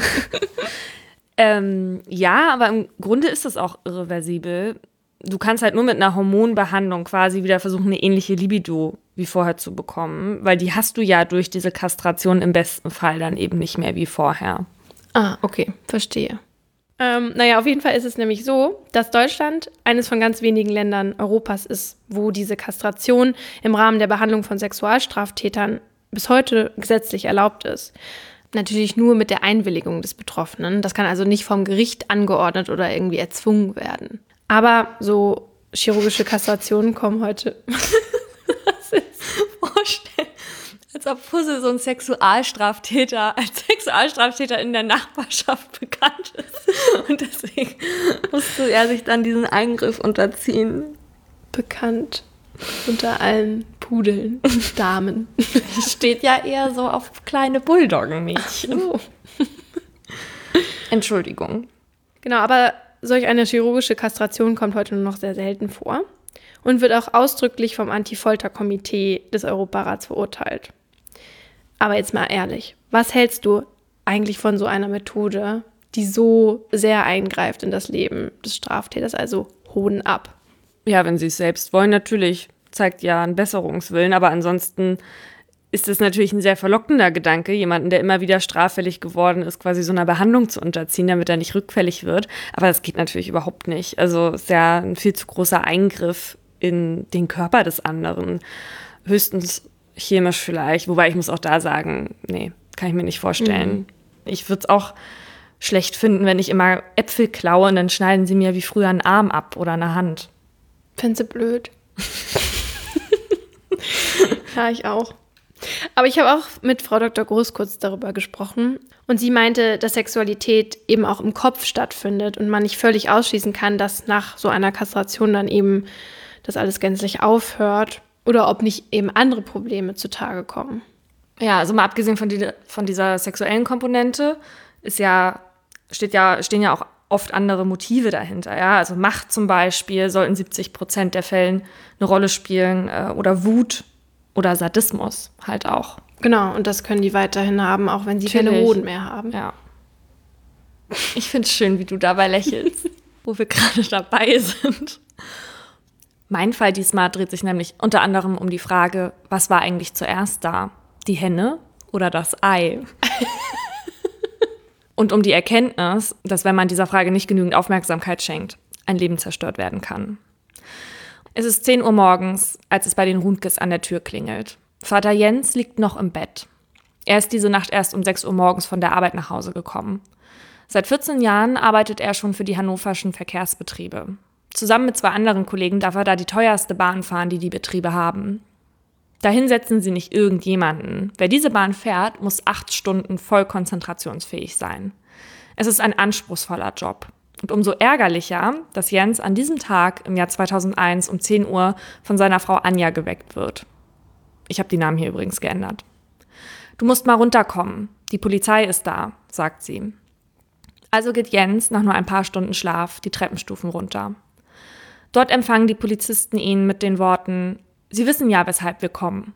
Ja, aber im Grunde ist das auch irreversibel. Du kannst halt nur mit einer Hormonbehandlung quasi wieder versuchen, eine ähnliche Libido wie vorher zu bekommen, weil die hast du ja durch diese Kastration im besten Fall dann eben nicht mehr wie vorher. Ah, okay, verstehe. Auf jeden Fall ist es nämlich so, dass Deutschland eines von ganz wenigen Ländern Europas ist, wo diese Kastration im Rahmen der Behandlung von Sexualstraftätern bis heute gesetzlich erlaubt ist. Natürlich nur mit der Einwilligung des Betroffenen. Das kann also nicht vom Gericht angeordnet oder irgendwie erzwungen werden. Aber so chirurgische Kastrationen kommen heute. Was ist? Vorstellen. Als ob Fussel so ein Sexualstraftäter in der Nachbarschaft bekannt ist. Und deswegen musste er sich dann diesen Eingriff unterziehen. Bekannt unter allen Pudeln und Damen. Steht ja eher so auf kleine Bulldoggenmädchen. So. Entschuldigung. Genau, aber solch eine chirurgische Kastration kommt heute nur noch sehr selten vor und wird auch ausdrücklich vom Anti-Folter-Komitee des Europarats verurteilt. Aber jetzt mal ehrlich, was hältst du eigentlich von so einer Methode, die so sehr eingreift in das Leben des Straftäters, also Hoden ab? Ja, wenn sie es selbst wollen, natürlich. Zeigt ja einen Besserungswillen, aber ansonsten ist es natürlich ein sehr verlockender Gedanke, jemanden, der immer wieder straffällig geworden ist, quasi so einer Behandlung zu unterziehen, damit er nicht rückfällig wird. Aber das geht natürlich überhaupt nicht. Also es ist ja ein viel zu großer Eingriff in den Körper des anderen. Höchstens chemisch vielleicht, wobei ich muss auch da sagen, nee, kann ich mir nicht vorstellen. Mhm. Ich würde es auch schlecht finden, wenn ich immer Äpfel klaue und dann schneiden sie mir wie früher einen Arm ab oder eine Hand. Findest du blöd? Ja, ich auch. Aber ich habe auch mit Frau Dr. Groß kurz darüber gesprochen und sie meinte, dass Sexualität eben auch im Kopf stattfindet und man nicht völlig ausschließen kann, dass nach so einer Kastration dann eben das alles gänzlich aufhört oder ob nicht eben andere Probleme zutage kommen. Ja, also mal abgesehen von dieser sexuellen Komponente stehen ja auch oft andere Motive dahinter. Ja? Also Macht zum Beispiel soll in 70% der Fällen eine Rolle spielen oder Wut oder Sadismus halt auch. Genau, und das können die weiterhin haben, auch wenn sie keine Hoden mehr haben. Ja. Ich finde es schön, wie du dabei lächelst, wo wir gerade dabei sind. Mein Fall diesmal dreht sich nämlich unter anderem um die Frage, was war eigentlich zuerst da? Die Henne oder das Ei? Und um die Erkenntnis, dass wenn man dieser Frage nicht genügend Aufmerksamkeit schenkt, ein Leben zerstört werden kann. Es ist 10 Uhr morgens, als es bei den Rundkes an der Tür klingelt. Vater Jens liegt noch im Bett. Er ist diese Nacht erst um 6 Uhr morgens von der Arbeit nach Hause gekommen. Seit 14 Jahren arbeitet er schon für die hannoverschen Verkehrsbetriebe. Zusammen mit 2 anderen Kollegen darf er da die teuerste Bahn fahren, die die Betriebe haben. Dahin setzen sie nicht irgendjemanden. Wer diese Bahn fährt, muss 8 Stunden voll konzentrationsfähig sein. Es ist ein anspruchsvoller Job. Und umso ärgerlicher, dass Jens an diesem Tag im Jahr 2001 um 10 Uhr von seiner Frau Anja geweckt wird. Ich habe die Namen hier übrigens geändert. Du musst mal runterkommen. Die Polizei ist da, sagt sie. Also geht Jens nach nur ein paar Stunden Schlaf die Treppenstufen runter. Dort empfangen die Polizisten ihn mit den Worten: Sie wissen ja, weshalb wir kommen.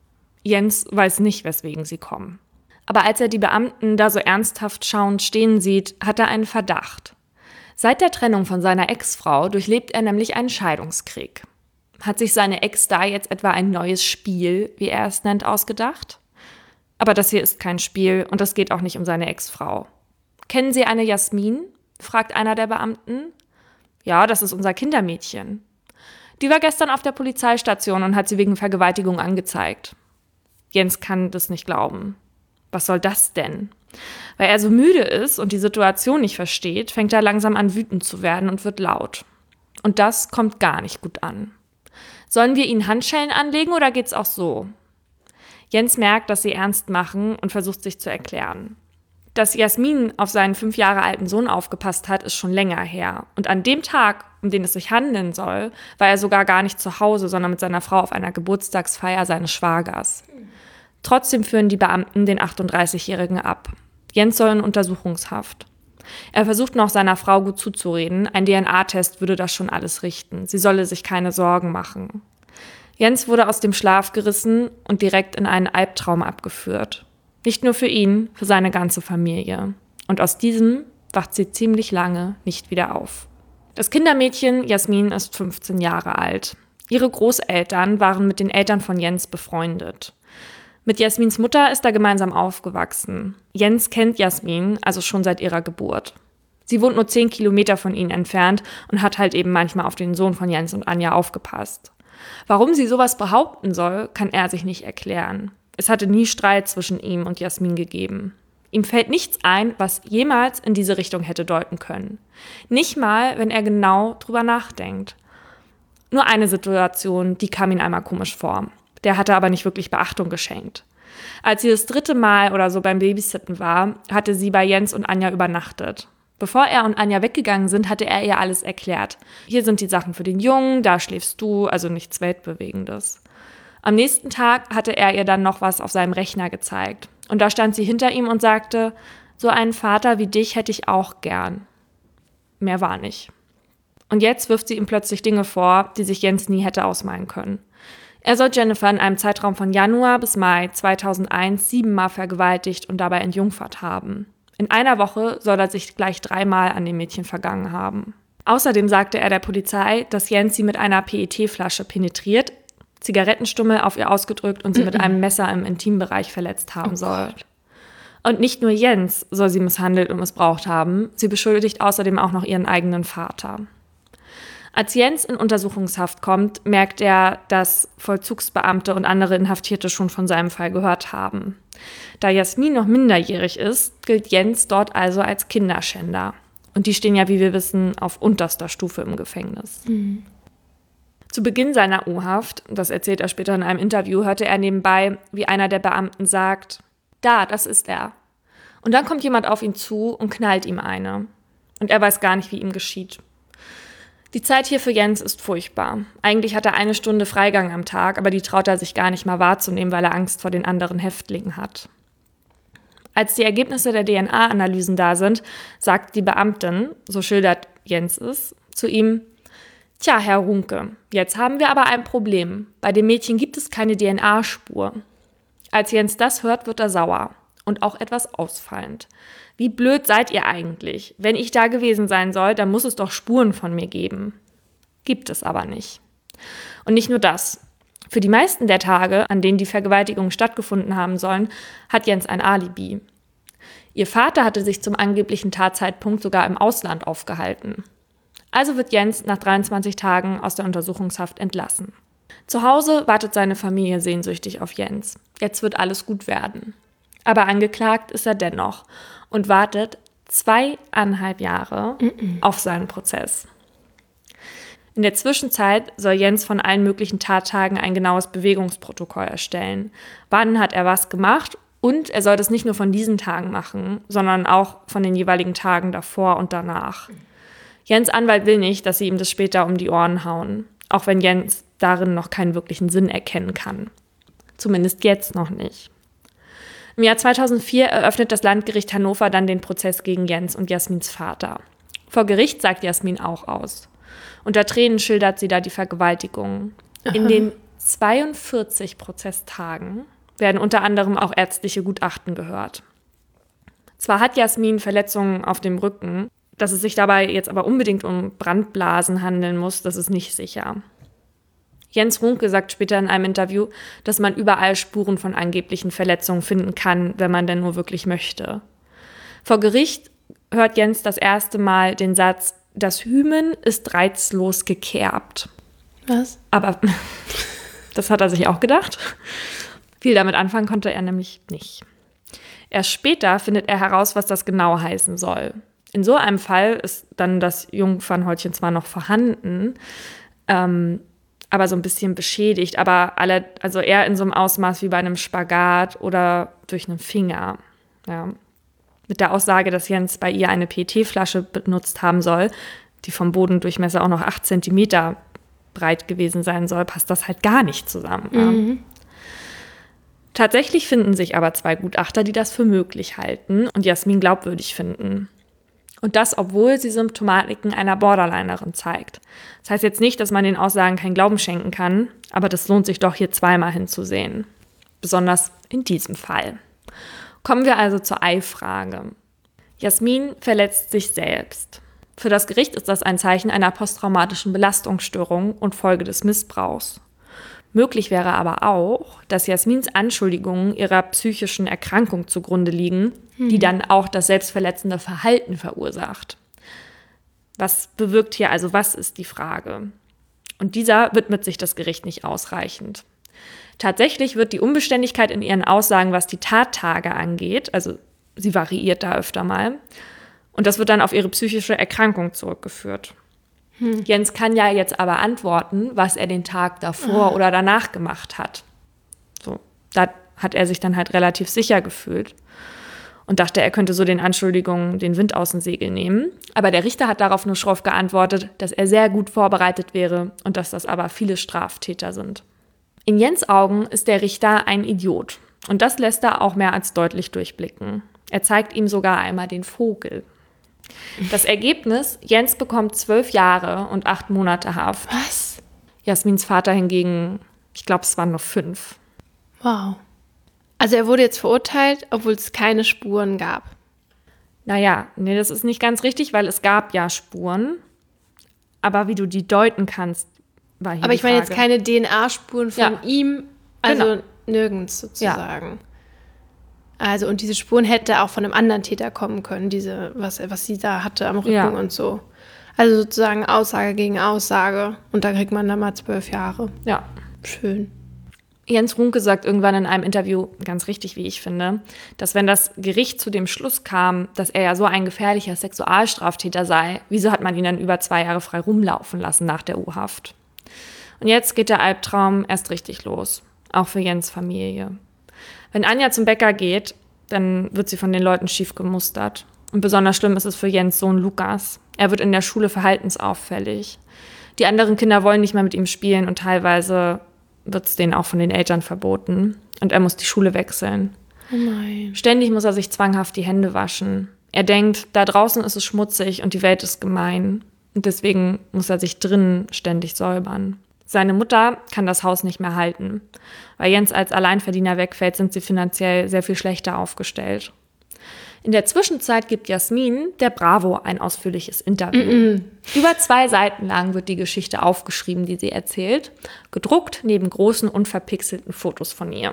Jens weiß nicht, weswegen sie kommen. Aber als er die Beamten da so ernsthaft schauend stehen sieht, hat er einen Verdacht. Seit der Trennung von seiner Ex-Frau durchlebt er nämlich einen Scheidungskrieg. Hat sich seine Ex da jetzt etwa ein neues Spiel, wie er es nennt, ausgedacht? Aber das hier ist kein Spiel und es geht auch nicht um seine Ex-Frau. Kennen Sie eine Jasmin? Fragt einer der Beamten. Ja, das ist unser Kindermädchen. Die war gestern auf der Polizeistation und hat sie wegen Vergewaltigung angezeigt. Jens kann das nicht glauben. Was soll das denn? Weil er so müde ist und die Situation nicht versteht, fängt er langsam an, wütend zu werden und wird laut. Und das kommt gar nicht gut an. Sollen wir ihnen Handschellen anlegen oder geht's auch so? Jens merkt, dass sie ernst machen und versucht sich zu erklären. Dass Jasmin auf seinen 5 Jahre alten Sohn aufgepasst hat, ist schon länger her. Und an dem Tag, um den es sich handeln soll, war er sogar gar nicht zu Hause, sondern mit seiner Frau auf einer Geburtstagsfeier seines Schwagers. Trotzdem führen die Beamten den 38-Jährigen ab. Jens soll in Untersuchungshaft. Er versucht noch seiner Frau gut zuzureden, ein DNA-Test würde das schon alles richten. Sie solle sich keine Sorgen machen. Jens wurde aus dem Schlaf gerissen und direkt in einen Albtraum abgeführt. Nicht nur für ihn, für seine ganze Familie. Und aus diesem wacht sie ziemlich lange nicht wieder auf. Das Kindermädchen Jasmin ist 15 Jahre alt. Ihre Großeltern waren mit den Eltern von Jens befreundet. Mit Jasmins Mutter ist er gemeinsam aufgewachsen. Jens kennt Jasmin also schon seit ihrer Geburt. Sie wohnt nur 10 Kilometer von ihnen entfernt und hat halt eben manchmal auf den Sohn von Jens und Anja aufgepasst. Warum sie sowas behaupten soll, kann er sich nicht erklären. Es hatte nie Streit zwischen ihm und Jasmin gegeben. Ihm fällt nichts ein, was jemals in diese Richtung hätte deuten können. Nicht mal, wenn er genau drüber nachdenkt. Nur eine Situation, die kam ihm einmal komisch vor. Der hatte aber nicht wirklich Beachtung geschenkt. Als sie das 3. Mal oder so beim Babysitten war, hatte sie bei Jens und Anja übernachtet. Bevor er und Anja weggegangen sind, hatte er ihr alles erklärt. Hier sind die Sachen für den Jungen, da schläfst du, also nichts Weltbewegendes. Am nächsten Tag hatte er ihr dann noch was auf seinem Rechner gezeigt. Und da stand sie hinter ihm und sagte, so einen Vater wie dich hätte ich auch gern. Mehr war nicht. Und jetzt wirft sie ihm plötzlich Dinge vor, die sich Jens nie hätte ausmalen können. Er soll Jennifer in einem Zeitraum von Januar bis Mai 2001 7-mal vergewaltigt und dabei entjungfert haben. In einer Woche soll er sich gleich 3-mal an dem Mädchen vergangen haben. Außerdem sagte er der Polizei, dass Jens sie mit einer PET-Flasche penetriert, Zigarettenstummel auf ihr ausgedrückt und sie mit einem Messer im Intimbereich verletzt haben soll. Und nicht nur Jens soll sie misshandelt und missbraucht haben, sie beschuldigt außerdem auch noch ihren eigenen Vater. Als Jens in Untersuchungshaft kommt, merkt er, dass Vollzugsbeamte und andere Inhaftierte schon von seinem Fall gehört haben. Da Jasmin noch minderjährig ist, gilt Jens dort also als Kinderschänder. Und die stehen ja, wie wir wissen, auf unterster Stufe im Gefängnis. Mhm. Zu Beginn seiner U-Haft, das erzählt er später in einem Interview, hörte er nebenbei, wie einer der Beamten sagt, da, das ist er. Und dann kommt jemand auf ihn zu und knallt ihm eine. Und er weiß gar nicht, wie ihm geschieht. Die Zeit hier für Jens ist furchtbar. Eigentlich hat er 1 Stunde Freigang am Tag, aber die traut er sich gar nicht mal wahrzunehmen, weil er Angst vor den anderen Häftlingen hat. Als die Ergebnisse der DNA-Analysen da sind, sagt die Beamtin, so schildert Jens es, zu ihm, tja, Herr Runke, jetzt haben wir aber ein Problem. Bei dem Mädchen gibt es keine DNA-Spur. Als Jens das hört, wird er sauer und auch etwas ausfallend. Wie blöd seid ihr eigentlich? Wenn ich da gewesen sein soll, dann muss es doch Spuren von mir geben. Gibt es aber nicht. Und nicht nur das. Für die meisten der Tage, an denen die Vergewaltigungen stattgefunden haben sollen, hat Jens ein Alibi. Ihr Vater hatte sich zum angeblichen Tatzeitpunkt sogar im Ausland aufgehalten. Also wird Jens nach 23 Tagen aus der Untersuchungshaft entlassen. Zu Hause wartet seine Familie sehnsüchtig auf Jens. Jetzt wird alles gut werden. Aber angeklagt ist er dennoch und wartet 2,5 Jahre auf seinen Prozess. In der Zwischenzeit soll Jens von allen möglichen Tattagen ein genaues Bewegungsprotokoll erstellen. Wann hat er was gemacht? Und er soll das nicht nur von diesen Tagen machen, sondern auch von den jeweiligen Tagen davor und danach. Jens' Anwalt will nicht, dass sie ihm das später um die Ohren hauen, auch wenn Jens darin noch keinen wirklichen Sinn erkennen kann. Zumindest jetzt noch nicht. Im Jahr 2004 eröffnet das Landgericht Hannover dann den Prozess gegen Jens und Jasmins Vater. Vor Gericht sagt Jasmin auch aus. Unter Tränen schildert sie da die Vergewaltigung. In den 42 Prozesstagen werden unter anderem auch ärztliche Gutachten gehört. Zwar hat Jasmin Verletzungen auf dem Rücken, dass es sich dabei jetzt aber unbedingt um Brandblasen handeln muss, das ist nicht sicher. Jens Runke sagt später in einem Interview, dass man überall Spuren von angeblichen Verletzungen finden kann, wenn man denn nur wirklich möchte. Vor Gericht hört Jens das erste Mal den Satz, das Hymen ist reizlos gekerbt. Was? Aber das hat er sich auch gedacht. Viel damit anfangen konnte er nämlich nicht. Erst später findet er heraus, was das genau heißen soll. In so einem Fall ist dann das Jungfernhäutchen zwar noch vorhanden, aber so ein bisschen beschädigt, aber also eher in so einem Ausmaß wie bei einem Spagat oder durch einen Finger. Ja. Mit der Aussage, dass Jens bei ihr eine PET-Flasche benutzt haben soll, die vom Bodendurchmesser auch noch 8 Zentimeter breit gewesen sein soll, passt das halt gar nicht zusammen. Ja. Tatsächlich finden sich aber 2 Gutachter, die das für möglich halten und Jasmin glaubwürdig finden. Und das, obwohl sie Symptomatiken einer Borderlinerin zeigt. Das heißt jetzt nicht, dass man den Aussagen keinen Glauben schenken kann, aber das lohnt sich doch hier zweimal hinzusehen. Besonders in diesem Fall. Kommen wir also zur Ei-Frage. Jasmin verletzt sich selbst. Für das Gericht ist das ein Zeichen einer posttraumatischen Belastungsstörung und Folge des Missbrauchs. Möglich wäre aber auch, dass Jasmins Anschuldigungen ihrer psychischen Erkrankung zugrunde liegen, die dann auch das selbstverletzende Verhalten verursacht. Was bewirkt hier also, was ist die Frage? Und dieser widmet sich das Gericht nicht ausreichend. Tatsächlich wird die Unbeständigkeit in ihren Aussagen, was die Tattage angeht, also sie variiert da öfter mal, und das wird dann auf ihre psychische Erkrankung zurückgeführt. Jens kann ja jetzt aber antworten, was er den Tag davor oder danach gemacht hat. So, da hat er sich dann halt relativ sicher gefühlt und dachte, er könnte so den Anschuldigungen den Wind aus den Segeln nehmen. Aber der Richter hat darauf nur schroff geantwortet, dass er sehr gut vorbereitet wäre und dass das aber viele Straftäter sind. In Jens' Augen ist der Richter ein Idiot. Und das lässt er auch mehr als deutlich durchblicken. Er zeigt ihm sogar einmal den Vogel. Das Ergebnis, Jens bekommt 12 Jahre und 8 Monate Haft. Was? Jasmins Vater hingegen, ich glaube, es waren nur 5. Wow. Also er wurde jetzt verurteilt, obwohl es keine Spuren gab. Naja, nee, das ist nicht ganz richtig, weil es gab ja Spuren. Aber wie du die deuten kannst, war hier Aber ich die meine Frage. jetzt keine DNA-Spuren von ihm, also Genau. nirgends sozusagen. Also und diese Spuren hätte auch von einem anderen Täter kommen können, diese, was sie da hatte am Rücken Ja. und so. Also sozusagen Aussage gegen Aussage. Und da kriegt man dann mal 12 Jahre. Ja. Schön. Jens Runke sagt irgendwann in einem Interview, ganz richtig, wie ich finde, dass wenn das Gericht zu dem Schluss kam, dass er ja so ein gefährlicher Sexualstraftäter sei, wieso hat man ihn dann über 2 Jahre frei rumlaufen lassen nach der U-Haft? Und jetzt geht der Albtraum erst richtig los, auch für Jens' Familie. Wenn Anja zum Bäcker geht, dann wird sie von den Leuten schief gemustert. Und besonders schlimm ist es für Jens' Sohn Lukas. Er wird in der Schule verhaltensauffällig. Die anderen Kinder wollen nicht mehr mit ihm spielen und teilweise wird es denen auch von den Eltern verboten. Und er muss die Schule wechseln. Oh nein. Ständig muss er sich zwanghaft die Hände waschen. Er denkt, da draußen ist es schmutzig und die Welt ist gemein. Und deswegen muss er sich drinnen ständig säubern. Seine Mutter kann das Haus nicht mehr halten. Weil Jens als Alleinverdiener wegfällt, sind sie finanziell sehr viel schlechter aufgestellt. In der Zwischenzeit gibt Jasmin der Bravo ein ausführliches Interview. Über 2 Seiten lang wird die Geschichte aufgeschrieben, die sie erzählt, gedruckt neben großen, unverpixelten Fotos von ihr.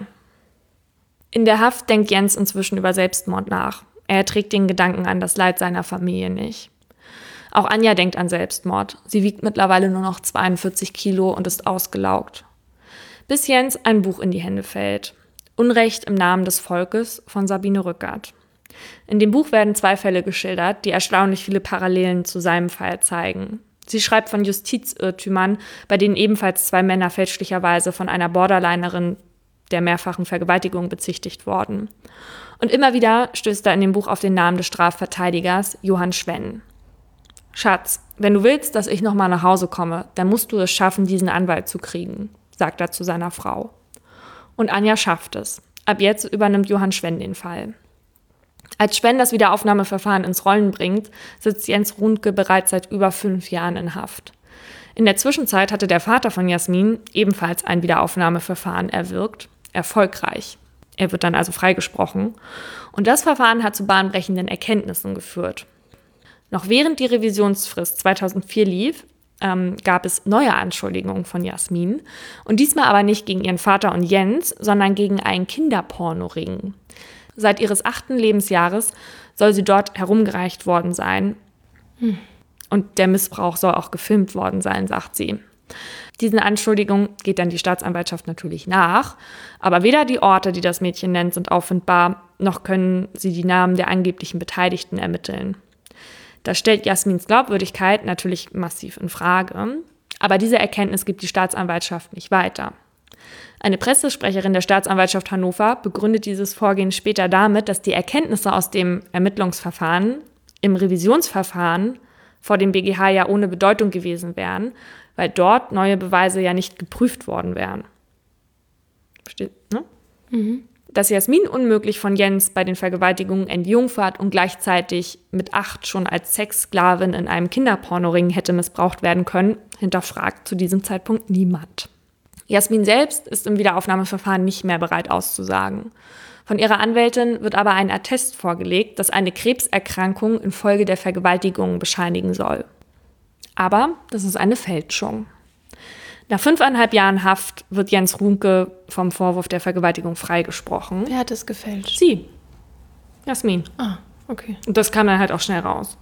In der Haft denkt Jens inzwischen über Selbstmord nach. Er trägt den Gedanken an das Leid seiner Familie nicht. Auch Anja denkt an Selbstmord. Sie wiegt mittlerweile nur noch 42 Kilo und ist ausgelaugt. Bis Jens ein Buch in die Hände fällt. Unrecht im Namen des Volkes von Sabine Rückert. In dem Buch werden 2 Fälle geschildert, die erstaunlich viele Parallelen zu seinem Fall zeigen. Sie schreibt von Justizirrtümern, bei denen ebenfalls 2 Männer fälschlicherweise von einer Borderlinerin der mehrfachen Vergewaltigung bezichtigt wurden. Und immer wieder stößt er in dem Buch auf den Namen des Strafverteidigers Johann Schwenn. Schatz, wenn du willst, dass ich nochmal nach Hause komme, dann musst du es schaffen, diesen Anwalt zu kriegen, sagt er zu seiner Frau. Und Anja schafft es. Ab jetzt übernimmt Johann Schwenn den Fall. Als Schwenn das Wiederaufnahmeverfahren ins Rollen bringt, sitzt Jens Ruhnke bereits seit über 5 Jahren in Haft. In der Zwischenzeit hatte der Vater von Jasmin ebenfalls ein Wiederaufnahmeverfahren erwirkt, erfolgreich. Er wird dann also freigesprochen. Und das Verfahren hat zu bahnbrechenden Erkenntnissen geführt. Noch während die Revisionsfrist 2004 lief, gab es neue Anschuldigungen von Jasmin. Und diesmal aber nicht gegen ihren Vater und Jens, sondern gegen einen Kinderpornoring. Seit ihres 8. Lebensjahres soll sie dort herumgereicht worden sein. Und der Missbrauch soll auch gefilmt worden sein, sagt sie. Diesen Anschuldigungen geht dann die Staatsanwaltschaft natürlich nach. Aber weder die Orte, die das Mädchen nennt, sind auffindbar, noch können sie die Namen der angeblichen Beteiligten ermitteln. Das stellt Jasmins Glaubwürdigkeit natürlich massiv in Frage. Aber diese Erkenntnis gibt die Staatsanwaltschaft nicht weiter. Eine Pressesprecherin der Staatsanwaltschaft Hannover begründet dieses Vorgehen später damit, dass die Erkenntnisse aus dem Ermittlungsverfahren im Revisionsverfahren vor dem BGH ja ohne Bedeutung gewesen wären, weil dort neue Beweise ja nicht geprüft worden wären. Versteht, ne? Dass Jasmin unmöglich von Jens bei den Vergewaltigungen entjungfert und gleichzeitig mit 8 schon als Sexsklavin in einem Kinderpornoring hätte missbraucht werden können, hinterfragt zu diesem Zeitpunkt niemand. Jasmin selbst ist im Wiederaufnahmeverfahren nicht mehr bereit auszusagen. Von ihrer Anwältin wird aber ein Attest vorgelegt, das eine Krebserkrankung infolge der Vergewaltigungen bescheinigen soll. Aber das ist eine Fälschung. Nach 5,5 Jahren Haft wird Jens Ruhnke vom Vorwurf der Vergewaltigung freigesprochen. Wer hat das gefälscht? Sie. Jasmin. Ah, okay. Und das kam dann halt auch schnell raus.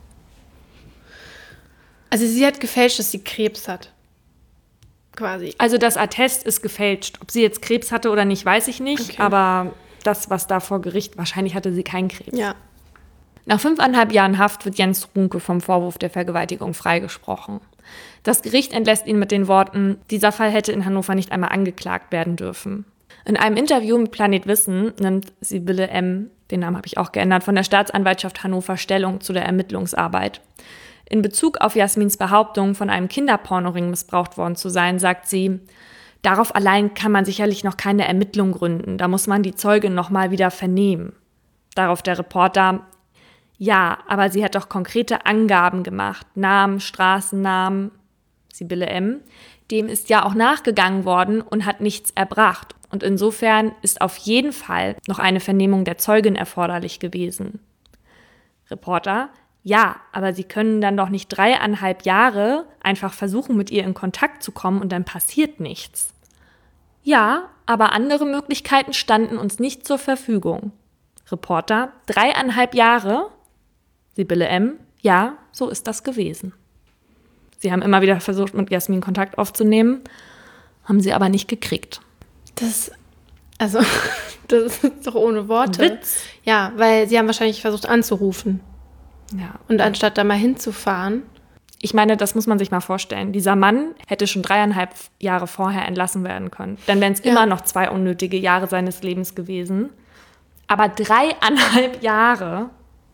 Also sie hat gefälscht, dass sie Krebs hat. Quasi. Also das Attest ist gefälscht. Ob sie jetzt Krebs hatte oder nicht, weiß ich nicht. Okay. Aber das, was da vor Gericht, wahrscheinlich hatte sie keinen Krebs. Ja. Nach 5,5 Jahren Haft wird Jens Ruhnke vom Vorwurf der Vergewaltigung freigesprochen. Das Gericht entlässt ihn mit den Worten, dieser Fall hätte in Hannover nicht einmal angeklagt werden dürfen. In einem Interview mit Planet Wissen nimmt Sibylle M., den Namen habe ich auch geändert, von der Staatsanwaltschaft Hannover Stellung zu der Ermittlungsarbeit. In Bezug auf Jasmins Behauptung, von einem Kinderpornoring missbraucht worden zu sein, sagt sie, darauf allein kann man sicherlich noch keine Ermittlung gründen, da muss man die Zeugin noch mal wieder vernehmen. Darauf der Reporter, ja, aber sie hat doch konkrete Angaben gemacht, Namen, Straßennamen. Sibylle M., dem ist ja auch nachgegangen worden und hat nichts erbracht. Und insofern ist auf jeden Fall noch eine Vernehmung der Zeugin erforderlich gewesen. Reporter, ja, aber Sie können dann doch nicht 3,5 Jahre einfach versuchen, mit ihr in Kontakt zu kommen und dann passiert nichts. Ja, aber andere Möglichkeiten standen uns nicht zur Verfügung. Reporter, 3,5 Jahre? Sibylle M., ja, so ist das gewesen. Sie haben immer wieder versucht, mit Jasmin Kontakt aufzunehmen, haben sie aber nicht gekriegt. Das ist doch ohne Worte. Witz. Ja, weil sie haben wahrscheinlich versucht anzurufen. Ja. Und anstatt da mal hinzufahren. Ich meine, das muss man sich mal vorstellen. Dieser Mann hätte schon 3,5 Jahre vorher entlassen werden können. Dann wären es immer noch 2 unnötige Jahre seines Lebens gewesen. Aber 3,5 Jahre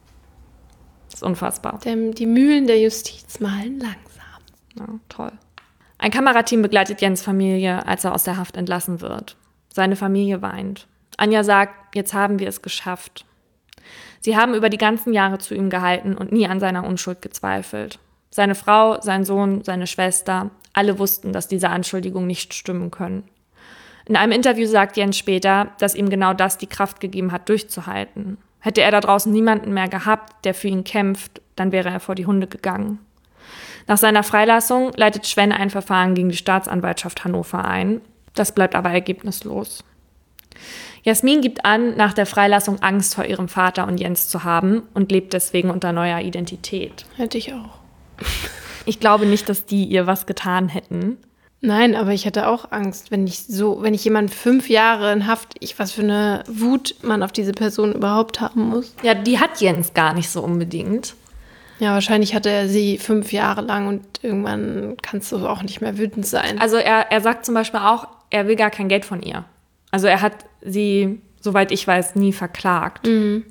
ist unfassbar. Die Mühlen der Justiz mahlen langsam. Ja, toll. Ein Kamerateam begleitet Jens' Familie, als er aus der Haft entlassen wird. Seine Familie weint. Anja sagt, jetzt haben wir es geschafft. Sie haben über die ganzen Jahre zu ihm gehalten und nie an seiner Unschuld gezweifelt. Seine Frau, sein Sohn, seine Schwester, alle wussten, dass diese Anschuldigungen nicht stimmen können. In einem Interview sagt Jens später, dass ihm genau das die Kraft gegeben hat, durchzuhalten. Hätte er da draußen niemanden mehr gehabt, der für ihn kämpft, dann wäre er vor die Hunde gegangen. Nach seiner Freilassung leitet Schwenn ein Verfahren gegen die Staatsanwaltschaft Hannover ein. Das bleibt aber ergebnislos. Jasmin gibt an, nach der Freilassung Angst vor ihrem Vater und Jens zu haben und lebt deswegen unter neuer Identität. Hätte ich auch. Ich glaube nicht, dass die ihr was getan hätten. Nein, aber ich hätte auch Angst, wenn ich jemanden 5 Jahre in Haft, was für eine Wut man auf diese Person überhaupt haben muss. Ja, die hat Jens gar nicht so unbedingt. Ja, wahrscheinlich hatte er sie 5 Jahre lang und irgendwann kannst du auch nicht mehr wütend sein. Also er sagt zum Beispiel auch, er will gar kein Geld von ihr. Also er hat sie, soweit ich weiß, nie verklagt. Sie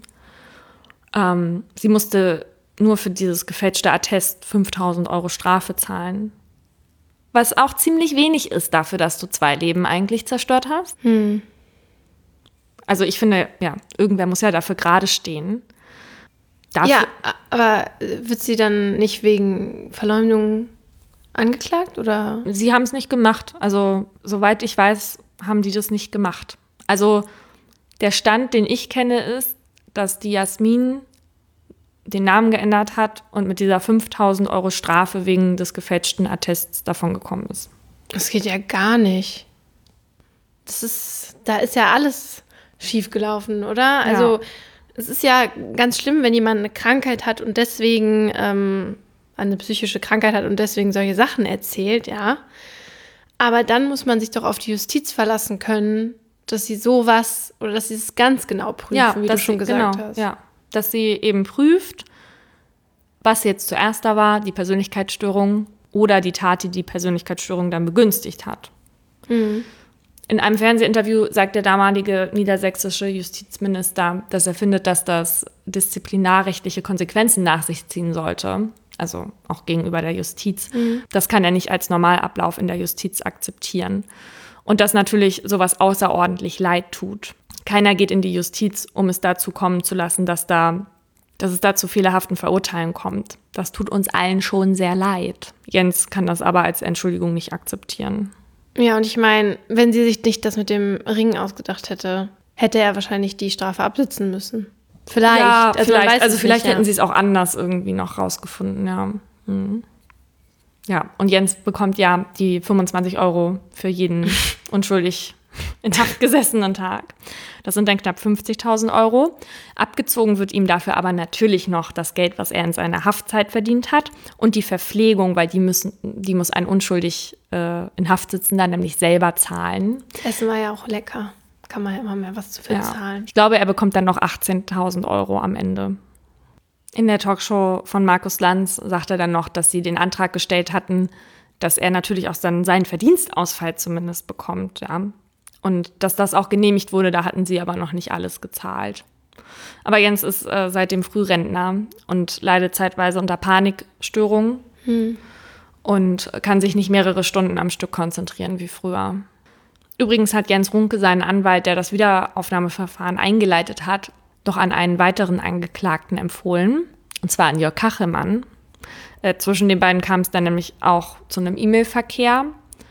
musste nur für dieses gefälschte Attest 5.000 € Strafe zahlen. Was auch ziemlich wenig ist dafür, dass du 2 Leben eigentlich zerstört hast. Also ich finde, ja, irgendwer muss ja dafür gerade stehen. Ja, aber wird sie dann nicht wegen Verleumdung angeklagt, oder? Sie haben es nicht gemacht. Also soweit ich weiß, haben die das nicht gemacht. Also der Stand, den ich kenne, ist, dass die Jasmin den Namen geändert hat und mit dieser 5.000 € Strafe wegen des gefälschten Attests davon gekommen ist. Das geht ja gar nicht. Da ist ja alles schiefgelaufen, oder? Also es ist ja ganz schlimm, wenn jemand eine Krankheit hat und deswegen eine psychische Krankheit hat und deswegen solche Sachen erzählt, ja. Aber dann muss man sich doch auf die Justiz verlassen können, dass sie sowas oder dass sie es ganz genau prüfen, wie du schon gesagt hast. Ja, dass sie eben prüft, was jetzt zuerst da war, die Persönlichkeitsstörung oder die Tat, die die Persönlichkeitsstörung dann begünstigt hat. In einem Fernsehinterview sagt der damalige niedersächsische Justizminister, dass er findet, dass das disziplinarrechtliche Konsequenzen nach sich ziehen sollte, also auch gegenüber der Justiz. Das kann er nicht als Normalablauf in der Justiz akzeptieren. Und dass natürlich sowas außerordentlich leid tut. Keiner geht in die Justiz, um es dazu kommen zu lassen, dass es da zu fehlerhaften Verurteilen kommt. Das tut uns allen schon sehr leid. Jens kann das aber als Entschuldigung nicht akzeptieren. Ja, und ich meine, wenn sie sich nicht das mit dem Ring ausgedacht hätte, hätte er wahrscheinlich die Strafe absitzen müssen. Vielleicht. Ja, also vielleicht hätten sie es auch anders irgendwie noch rausgefunden, ja. Ja, und Jens bekommt ja die 25 € für jeden unschuldig in Haft gesessenen Tag. Das sind dann knapp 50.000 €. Abgezogen wird ihm dafür aber natürlich noch das Geld, was er in seiner Haftzeit verdient hat und die Verpflegung, weil die muss ein unschuldig in Haft sitzender nämlich selber zahlen. Das Essen war ja auch lecker. Kann man ja immer mehr was zu viel zahlen. Ich glaube, er bekommt dann noch 18.000 € am Ende. In der Talkshow von Markus Lanz sagt er dann noch, dass sie den Antrag gestellt hatten, dass er natürlich auch dann seinen Verdienstausfall zumindest bekommt, ja. Und dass das auch genehmigt wurde, da hatten sie aber noch nicht alles gezahlt. Aber Jens ist seitdem Frührentner und leidet zeitweise unter Panikstörungen und kann sich nicht mehrere Stunden am Stück konzentrieren wie früher. Übrigens hat Jens Runke seinen Anwalt, der das Wiederaufnahmeverfahren eingeleitet hat, doch an einen weiteren Angeklagten empfohlen, und zwar an Jörg Kachelmann. Zwischen den beiden kam es dann nämlich auch zu einem E-Mail-Verkehr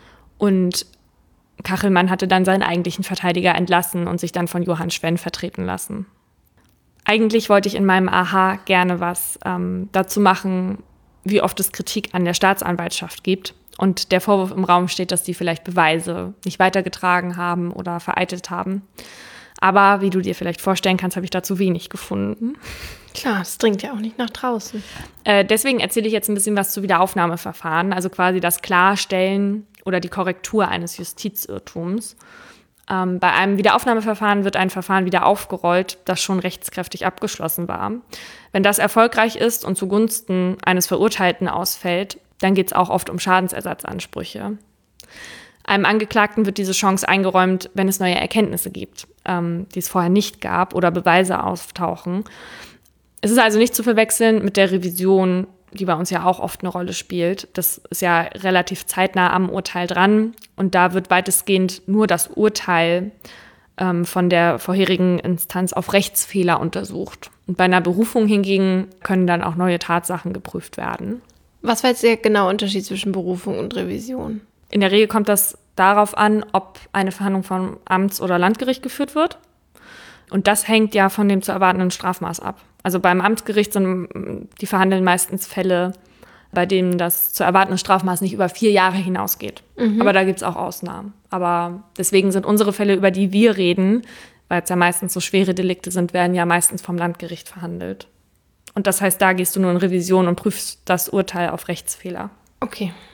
und Kachelmann hatte dann seinen eigentlichen Verteidiger entlassen und sich dann von Johann Schwenn vertreten lassen. Eigentlich wollte ich in meinem Aha gerne was dazu machen, wie oft es Kritik an der Staatsanwaltschaft gibt und der Vorwurf im Raum steht, dass die vielleicht Beweise nicht weitergetragen haben oder vereitelt haben. Aber wie du dir vielleicht vorstellen kannst, habe ich dazu wenig gefunden. Klar, das dringt ja auch nicht nach draußen. Deswegen erzähle ich jetzt ein bisschen was zu Wiederaufnahmeverfahren, also quasi das Klarstellen oder die Korrektur eines Justizirrtums. Bei einem Wiederaufnahmeverfahren wird ein Verfahren wieder aufgerollt, das schon rechtskräftig abgeschlossen war. Wenn das erfolgreich ist und zugunsten eines Verurteilten ausfällt, dann geht es auch oft um Schadensersatzansprüche. Einem Angeklagten wird diese Chance eingeräumt, wenn es neue Erkenntnisse gibt, die es vorher nicht gab oder Beweise auftauchen. Es ist also nicht zu verwechseln mit der Revision, die bei uns ja auch oft eine Rolle spielt. Das ist ja relativ zeitnah am Urteil dran und da wird weitestgehend nur das Urteil von der vorherigen Instanz auf Rechtsfehler untersucht. Und bei einer Berufung hingegen können dann auch neue Tatsachen geprüft werden. Was war jetzt der genaue Unterschied zwischen Berufung und Revision? In der Regel kommt das darauf an, ob eine Verhandlung vom Amts- oder Landgericht geführt wird. Und das hängt ja von dem zu erwartenden Strafmaß ab. Also beim Amtsgericht die verhandeln meistens Fälle, bei denen das zu erwartende Strafmaß nicht über 4 Jahre hinausgeht. Aber da gibt es auch Ausnahmen. Aber deswegen sind unsere Fälle, über die wir reden, weil es ja meistens so schwere Delikte sind, werden ja meistens vom Landgericht verhandelt. Und das heißt, da gehst du nur in Revision und prüfst das Urteil auf Rechtsfehler. Okay.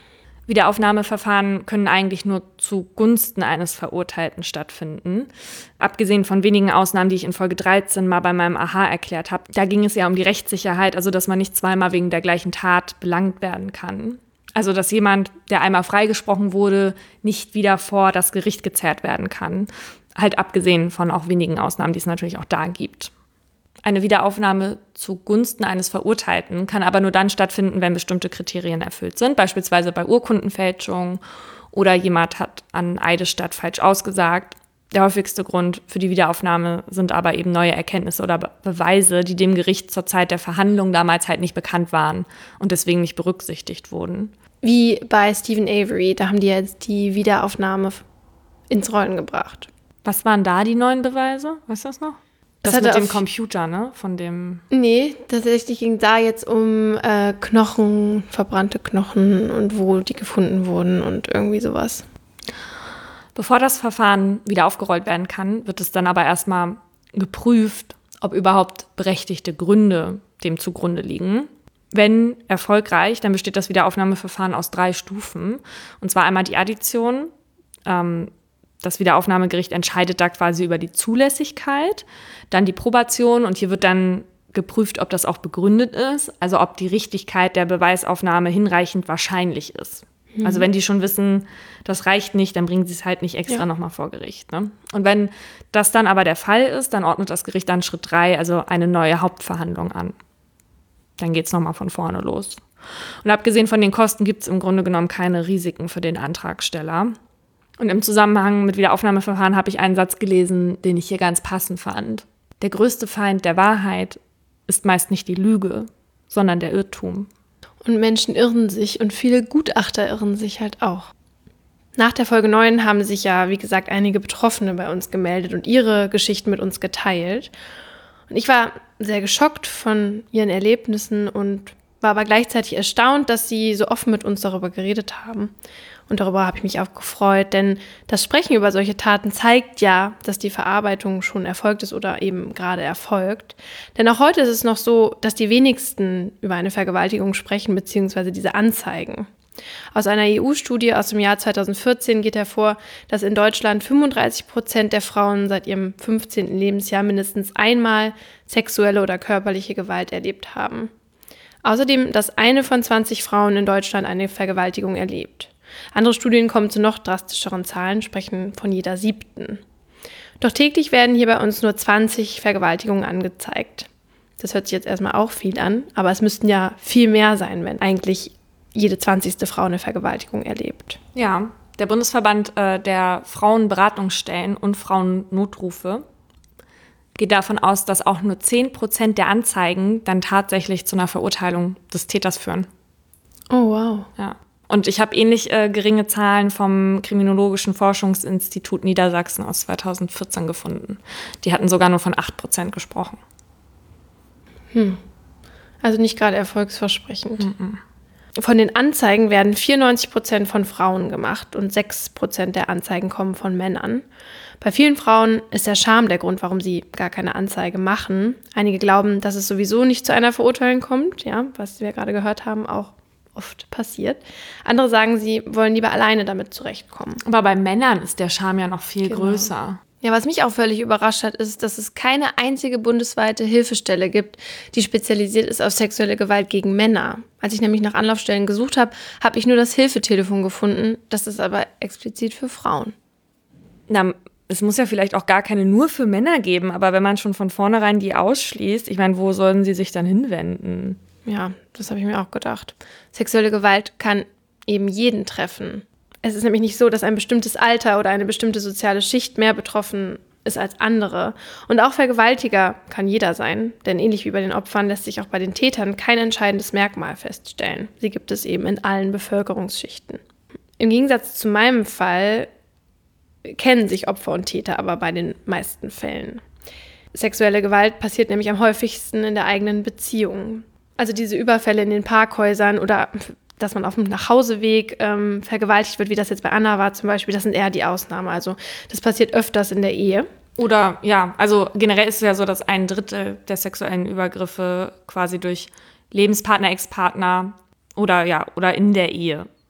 Wiederaufnahmeverfahren können eigentlich nur zugunsten eines Verurteilten stattfinden. Abgesehen von wenigen Ausnahmen, die ich in Folge 13 mal bei meinem Aha erklärt habe. Da ging es ja um die Rechtssicherheit, also dass man nicht zweimal wegen der gleichen Tat belangt werden kann. Also dass jemand, der einmal freigesprochen wurde, nicht wieder vor das Gericht gezerrt werden kann. Halt abgesehen von auch wenigen Ausnahmen, die es natürlich auch da gibt. Eine Wiederaufnahme zugunsten eines Verurteilten kann aber nur dann stattfinden, wenn bestimmte Kriterien erfüllt sind, beispielsweise bei Urkundenfälschung oder jemand hat an Eidesstatt falsch ausgesagt. Der häufigste Grund für die Wiederaufnahme sind aber eben neue Erkenntnisse oder Beweise, die dem Gericht zur Zeit der Verhandlung damals halt nicht bekannt waren und deswegen nicht berücksichtigt wurden. Wie bei Stephen Avery, da haben die jetzt die Wiederaufnahme ins Rollen gebracht. Was waren da die neuen Beweise? Weißt du das noch? Das mit dem Computer, ne? Von dem. Nee, tatsächlich ging da jetzt um Knochen, verbrannte Knochen und wo die gefunden wurden und irgendwie sowas. Bevor das Verfahren wieder aufgerollt werden kann, wird es dann aber erstmal geprüft, ob überhaupt berechtigte Gründe dem zugrunde liegen. Wenn erfolgreich, dann besteht das Wiederaufnahmeverfahren aus 3 Stufen. Und zwar einmal die Addition. Das Wiederaufnahmegericht entscheidet da quasi über die Zulässigkeit. Dann die Probation und hier wird dann geprüft, ob das auch begründet ist. Also ob die Richtigkeit der Beweisaufnahme hinreichend wahrscheinlich ist. Also wenn die schon wissen, das reicht nicht, dann bringen sie es halt nicht extra nochmal vor Gericht. Ne? Und wenn das dann aber der Fall ist, dann ordnet das Gericht dann Schritt 3, also eine neue Hauptverhandlung an. Dann geht es nochmal von vorne los. Und abgesehen von den Kosten gibt es im Grunde genommen keine Risiken für den Antragsteller. Und im Zusammenhang mit Wiederaufnahmeverfahren habe ich einen Satz gelesen, den ich hier ganz passend fand. Der größte Feind der Wahrheit ist meist nicht die Lüge, sondern der Irrtum. Und Menschen irren sich und viele Gutachter irren sich halt auch. Nach der Folge 9 haben sich ja, wie gesagt, einige Betroffene bei uns gemeldet und ihre Geschichten mit uns geteilt. Und ich war sehr geschockt von ihren Erlebnissen und war aber gleichzeitig erstaunt, dass sie so offen mit uns darüber geredet haben. Und darüber habe ich mich auch gefreut, denn das Sprechen über solche Taten zeigt ja, dass die Verarbeitung schon erfolgt ist oder eben gerade erfolgt. Denn auch heute ist es noch so, dass die wenigsten über eine Vergewaltigung sprechen bzw. diese anzeigen. Aus einer EU-Studie aus dem Jahr 2014 geht hervor, dass in Deutschland 35% der Frauen seit ihrem 15. Lebensjahr mindestens einmal sexuelle oder körperliche Gewalt erlebt haben. Außerdem, dass 1 von 20 Frauen in Deutschland eine Vergewaltigung erlebt. Andere Studien kommen zu noch drastischeren Zahlen, sprechen von jeder 7. Doch täglich werden hier bei uns nur 20 Vergewaltigungen angezeigt. Das hört sich jetzt erstmal auch viel an, aber es müssten ja viel mehr sein, wenn eigentlich jede 20. Frau eine Vergewaltigung erlebt. Ja, der Bundesverband der Frauenberatungsstellen und Frauennotrufe geht davon aus, dass auch nur 10% der Anzeigen dann tatsächlich zu einer Verurteilung des Täters führen. Oh, wow. Ja. Und ich habe ähnlich geringe Zahlen vom Kriminologischen Forschungsinstitut Niedersachsen aus 2014 gefunden. Die hatten sogar nur von 8% gesprochen. Also nicht gerade erfolgsversprechend. Von den Anzeigen werden 94% von Frauen gemacht und 6% der Anzeigen kommen von Männern. Bei vielen Frauen ist der Scham der Grund, warum sie gar keine Anzeige machen. Einige glauben, dass es sowieso nicht zu einer Verurteilung kommt, ja, was wir gerade gehört haben, auch oft passiert. Andere sagen, sie wollen lieber alleine damit zurechtkommen. Aber bei Männern ist der Scham ja noch viel größer. Ja, was mich auch völlig überrascht hat, ist, dass es keine einzige bundesweite Hilfestelle gibt, die spezialisiert ist auf sexuelle Gewalt gegen Männer. Als ich nämlich nach Anlaufstellen gesucht habe, habe ich nur das Hilfetelefon gefunden. Das ist aber explizit für Frauen. Na, es muss ja vielleicht auch gar keine nur für Männer geben, aber wenn man schon von vornherein die ausschließt, ich meine, wo sollen sie sich dann hinwenden? Ja, das habe ich mir auch gedacht. Sexuelle Gewalt kann eben jeden treffen. Es ist nämlich nicht so, dass ein bestimmtes Alter oder eine bestimmte soziale Schicht mehr betroffen ist als andere. Und auch Vergewaltiger kann jeder sein, denn ähnlich wie bei den Opfern lässt sich auch bei den Tätern kein entscheidendes Merkmal feststellen. Sie gibt es eben in allen Bevölkerungsschichten. Im Gegensatz zu meinem Fall kennen sich Opfer und Täter aber bei den meisten Fällen. Sexuelle Gewalt passiert nämlich am häufigsten in der eigenen Beziehung. Also diese Überfälle in den Parkhäusern oder dass man auf dem Nachhauseweg vergewaltigt wird, wie das jetzt bei Anna war zum Beispiel, das sind eher die Ausnahmen. Also das passiert öfters in der Ehe. Oder ja, also generell ist es ja so, dass 1/3 der sexuellen Übergriffe quasi durch Lebenspartner, Ex-Partner oder in der Ehe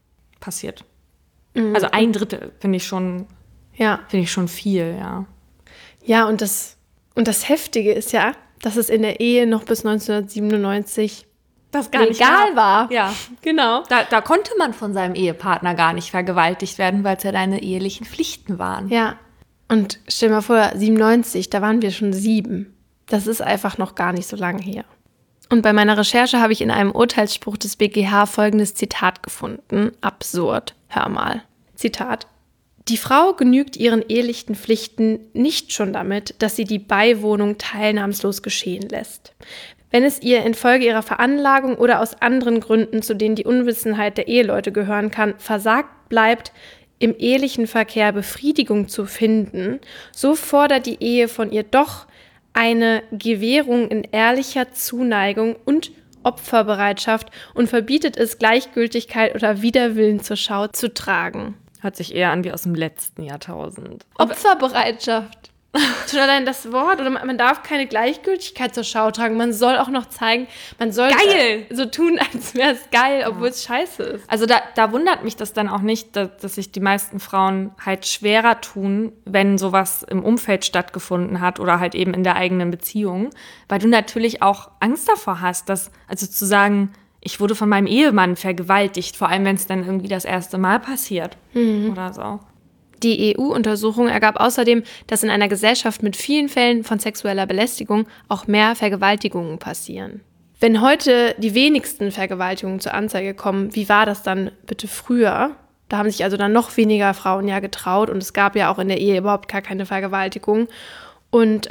passiert. Also 1/3 finde ich schon viel, ja. Ja, und das Heftige ist ja, dass es in der Ehe noch bis 1997 das gar nicht legal war. Ja, genau. Da konnte man von seinem Ehepartner gar nicht vergewaltigt werden, weil es ja deine ehelichen Pflichten waren. Ja, und stell dir mal vor, 97, da waren wir schon 7. Das ist einfach noch gar nicht so lange her. Und bei meiner Recherche habe ich in einem Urteilsspruch des BGH folgendes Zitat gefunden. Absurd. Hör mal. Zitat. Die Frau genügt ihren ehelichen Pflichten nicht schon damit, dass sie die Beiwohnung teilnahmslos geschehen lässt. Wenn es ihr infolge ihrer Veranlagung oder aus anderen Gründen, zu denen die Unwissenheit der Eheleute gehören kann, versagt bleibt, im ehelichen Verkehr Befriedigung zu finden, so fordert die Ehe von ihr doch eine Gewährung in ehrlicher Zuneigung und Opferbereitschaft und verbietet es, Gleichgültigkeit oder Widerwillen zur Schau zu tragen. Hört sich eher an wie aus dem letzten Jahrtausend. Opferbereitschaft. Schon allein das Wort. Oder man darf keine Gleichgültigkeit zur Schau tragen. Man soll auch noch zeigen, man soll so tun, als wäre es geil, obwohl es scheiße ist. Also da wundert mich das dann auch nicht, dass sich die meisten Frauen halt schwerer tun, wenn sowas im Umfeld stattgefunden hat oder halt eben in der eigenen Beziehung. Weil du natürlich auch Angst davor hast, also zu sagen, ich wurde von meinem Ehemann vergewaltigt, vor allem wenn es dann irgendwie das erste Mal passiert oder so. Die EU-Untersuchung ergab außerdem, dass in einer Gesellschaft mit vielen Fällen von sexueller Belästigung auch mehr Vergewaltigungen passieren. Wenn heute die wenigsten Vergewaltigungen zur Anzeige kommen, wie war das dann bitte früher? Da haben sich also dann noch weniger Frauen ja getraut und es gab ja auch in der Ehe überhaupt gar keine Vergewaltigung. Und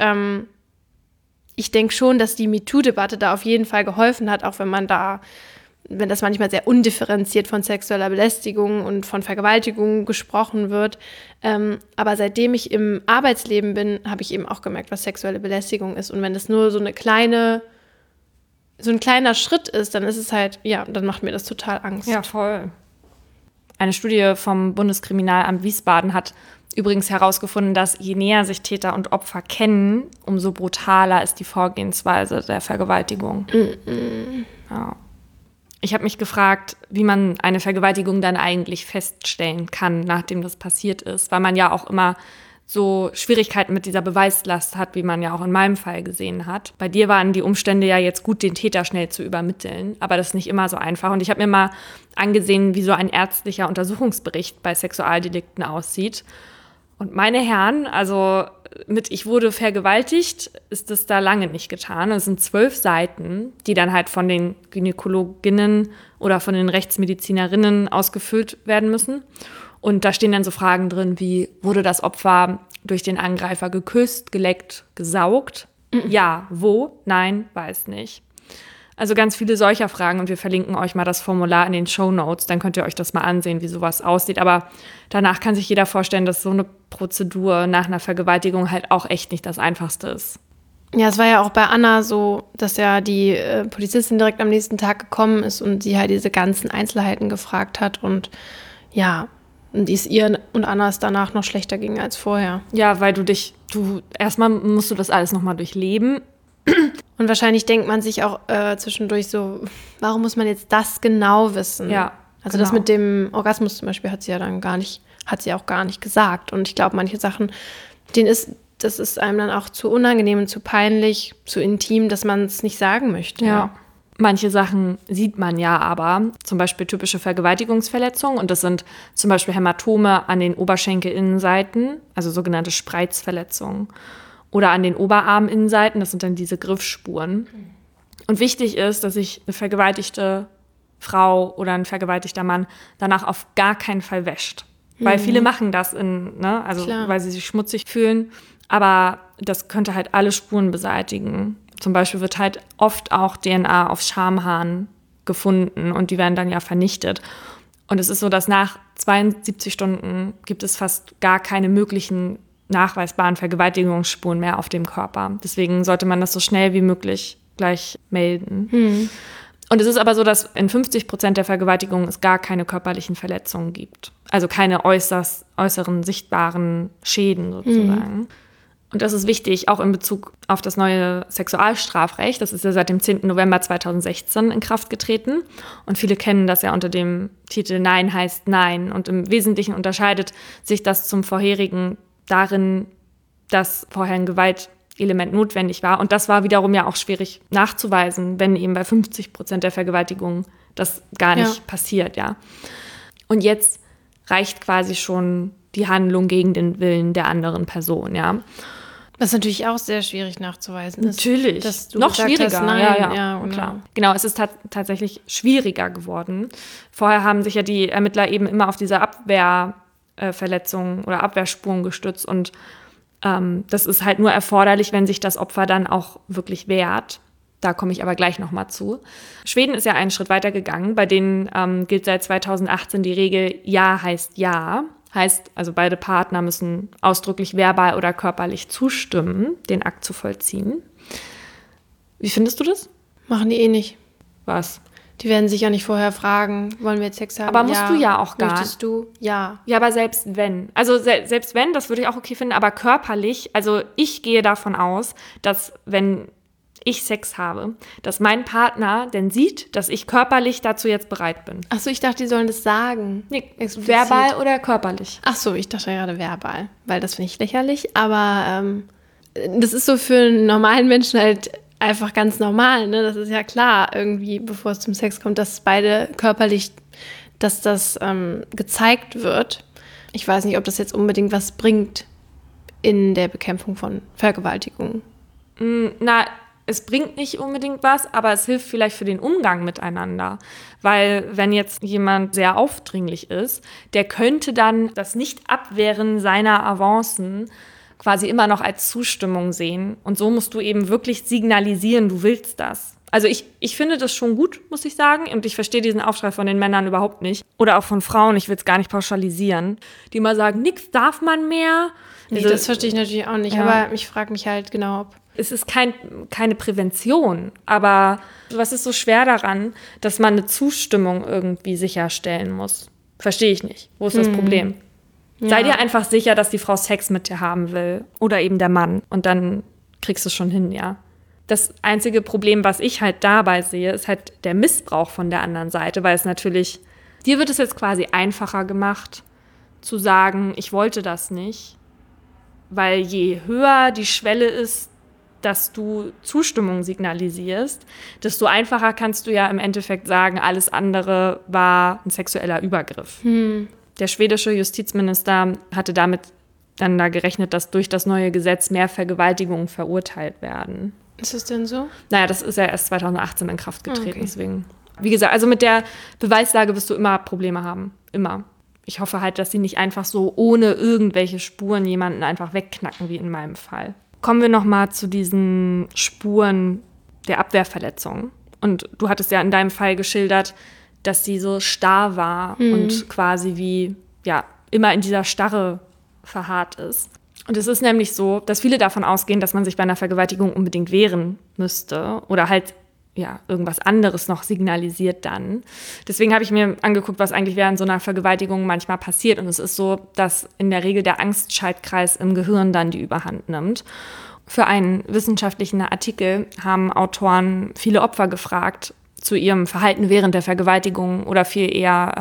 ich denke schon, dass die MeToo-Debatte da auf jeden Fall geholfen hat, auch wenn das manchmal sehr undifferenziert von sexueller Belästigung und von Vergewaltigung gesprochen wird. Aber seitdem ich im Arbeitsleben bin, habe ich eben auch gemerkt, was sexuelle Belästigung ist. Und wenn das nur so ein kleiner Schritt ist, dann ist es halt, ja, dann macht mir das total Angst. Ja, voll. Eine Studie vom Bundeskriminalamt Wiesbaden hat übrigens herausgefunden, dass je näher sich Täter und Opfer kennen, umso brutaler ist die Vorgehensweise der Vergewaltigung. Ja. Ich habe mich gefragt, wie man eine Vergewaltigung dann eigentlich feststellen kann, nachdem das passiert ist, weil man ja auch immer so Schwierigkeiten mit dieser Beweislast hat, wie man ja auch in meinem Fall gesehen hat. Bei dir waren die Umstände ja jetzt gut, den Täter schnell zu übermitteln, aber das ist nicht immer so einfach. Und ich habe mir mal angesehen, wie so ein ärztlicher Untersuchungsbericht bei Sexualdelikten aussieht. Und meine Herren, also mit ich wurde vergewaltigt, ist das da lange nicht getan. Es sind 12 Seiten, die dann halt von den Gynäkologinnen oder von den Rechtsmedizinerinnen ausgefüllt werden müssen. Und da stehen dann so Fragen drin wie, wurde das Opfer durch den Angreifer geküsst, geleckt, gesaugt? Ja, wo? Nein, weiß nicht. Also ganz viele solcher Fragen und wir verlinken euch mal das Formular in den Shownotes, dann könnt ihr euch das mal ansehen, wie sowas aussieht. Aber danach kann sich jeder vorstellen, dass so eine Prozedur nach einer Vergewaltigung halt auch echt nicht das Einfachste ist. Ja, es war ja auch bei Anna so, dass ja die Polizistin direkt am nächsten Tag gekommen ist und sie halt diese ganzen Einzelheiten gefragt hat und ja, und es ihr und Anna es danach noch schlechter ging als vorher. Ja, weil erstmal musst du das alles nochmal durchleben. Und wahrscheinlich denkt man sich auch zwischendurch so, warum muss man jetzt das genau wissen? Ja, also das mit dem Orgasmus zum Beispiel hat sie auch gar nicht gesagt. Und ich glaube, manche Sachen, das ist einem dann auch zu unangenehm und zu peinlich, zu intim, dass man es nicht sagen möchte. Ja. Manche Sachen sieht man ja aber, zum Beispiel typische Vergewaltigungsverletzungen und das sind zum Beispiel Hämatome an den Oberschenkelinnenseiten, also sogenannte Spreizverletzungen. Oder an den Oberarminnenseiten, das sind dann diese Griffspuren. Und wichtig ist, dass sich eine vergewaltigte Frau oder ein vergewaltigter Mann danach auf gar keinen Fall wäscht. Weil viele machen das, weil sie sich schmutzig fühlen. Aber das könnte halt alle Spuren beseitigen. Zum Beispiel wird halt oft auch DNA auf Schamhaaren gefunden und die werden dann ja vernichtet. Und es ist so, dass nach 72 Stunden gibt es fast gar keine möglichen nachweisbaren Vergewaltigungsspuren mehr auf dem Körper. Deswegen sollte man das so schnell wie möglich gleich melden. Und es ist aber so, dass in 50% der Vergewaltigungen es gar keine körperlichen Verletzungen gibt. Also keine äußeren sichtbaren Schäden sozusagen. Und das ist wichtig, auch in Bezug auf das neue Sexualstrafrecht. Das ist ja seit dem 10. November 2016 in Kraft getreten. Und viele kennen das ja unter dem Titel Nein heißt Nein. Und im Wesentlichen unterscheidet sich das zum vorherigen darin, dass vorher ein Gewaltelement notwendig war. Und das war wiederum ja auch schwierig nachzuweisen, wenn eben bei 50% der Vergewaltigungen das gar nicht passiert, ja. Und jetzt reicht quasi schon die Handlung gegen den Willen der anderen Person, ja. Was natürlich auch sehr schwierig nachzuweisen ist. Natürlich, dass du noch gesagt schwieriger. Hast, nein. Ja, klar. Genau, es ist tatsächlich schwieriger geworden. Vorher haben sich ja die Ermittler eben immer auf diese Abwehrverletzungen oder Abwehrspuren gestützt und das ist halt nur erforderlich, wenn sich das Opfer dann auch wirklich wehrt. Da komme ich aber gleich nochmal zu. Schweden ist ja einen Schritt weiter gegangen. Bei denen gilt seit 2018 die Regel Ja heißt Ja. Heißt, also beide Partner müssen ausdrücklich verbal oder körperlich zustimmen, den Akt zu vollziehen. Wie findest du das? Machen die eh nicht. Was? Die werden sich ja nicht vorher fragen, wollen wir jetzt Sex haben? Aber musst du ja auch gar nicht. Möchtest du? Ja. Ja, aber selbst wenn. Also selbst wenn, das würde ich auch okay finden, aber körperlich, also ich gehe davon aus, dass wenn ich Sex habe, dass mein Partner denn sieht, dass ich körperlich dazu jetzt bereit bin. Achso, ich dachte, die sollen das sagen. Nee, verbal oder körperlich? Achso, ich dachte gerade verbal, weil das finde ich lächerlich. Aber das ist so für einen normalen Menschen halt einfach ganz normal, ne? Das ist ja klar, irgendwie, bevor es zum Sex kommt, dass beide körperlich, dass das gezeigt wird. Ich weiß nicht, ob das jetzt unbedingt was bringt in der Bekämpfung von Vergewaltigung. Na, es bringt nicht unbedingt was, aber es hilft vielleicht für den Umgang miteinander. Weil wenn jetzt jemand sehr aufdringlich ist, der könnte dann das Nicht-Abwehren seiner Avancen quasi immer noch als Zustimmung sehen. Und so musst du eben wirklich signalisieren, du willst das. Also ich finde das schon gut, muss ich sagen. Und ich verstehe diesen Aufschrei von den Männern überhaupt nicht. Oder auch von Frauen, ich will es gar nicht pauschalisieren. Die mal sagen, nix darf man mehr. Nee, das verstehe ich natürlich auch nicht. Ja. Aber ich frage mich halt genau, ob... Es ist keine Prävention, aber was ist so schwer daran, dass man eine Zustimmung irgendwie sicherstellen muss? Verstehe ich nicht. Wo ist das Problem? Ja. Sei dir einfach sicher, dass die Frau Sex mit dir haben will oder eben der Mann und dann kriegst du es schon hin, ja. Das einzige Problem, was ich halt dabei sehe, ist halt der Missbrauch von der anderen Seite, weil es natürlich, dir wird es jetzt quasi einfacher gemacht, zu sagen, ich wollte das nicht, weil je höher die Schwelle ist, dass du Zustimmung signalisierst, desto einfacher kannst du ja im Endeffekt sagen, alles andere war ein sexueller Übergriff. Der schwedische Justizminister hatte damit dann da gerechnet, dass durch das neue Gesetz mehr Vergewaltigungen verurteilt werden. Ist das denn so? Naja, das ist ja erst 2018 in Kraft getreten, deswegen. Wie gesagt, also mit der Beweislage wirst du immer Probleme haben. Immer. Ich hoffe halt, dass sie nicht einfach so ohne irgendwelche Spuren jemanden einfach wegknacken, wie in meinem Fall. Kommen wir nochmal zu diesen Spuren der Abwehrverletzung. Und du hattest ja in deinem Fall geschildert, dass sie so starr war und quasi wie, ja, immer in dieser Starre verharrt ist. Und es ist nämlich so, dass viele davon ausgehen, dass man sich bei einer Vergewaltigung unbedingt wehren müsste oder halt, ja, irgendwas anderes noch signalisiert dann. Deswegen habe ich mir angeguckt, was eigentlich während so einer Vergewaltigung manchmal passiert. Und es ist so, dass in der Regel der Angstschaltkreis im Gehirn dann die Überhand nimmt. Für einen wissenschaftlichen Artikel haben Autoren viele Opfer gefragt zu ihrem Verhalten während der Vergewaltigung oder viel eher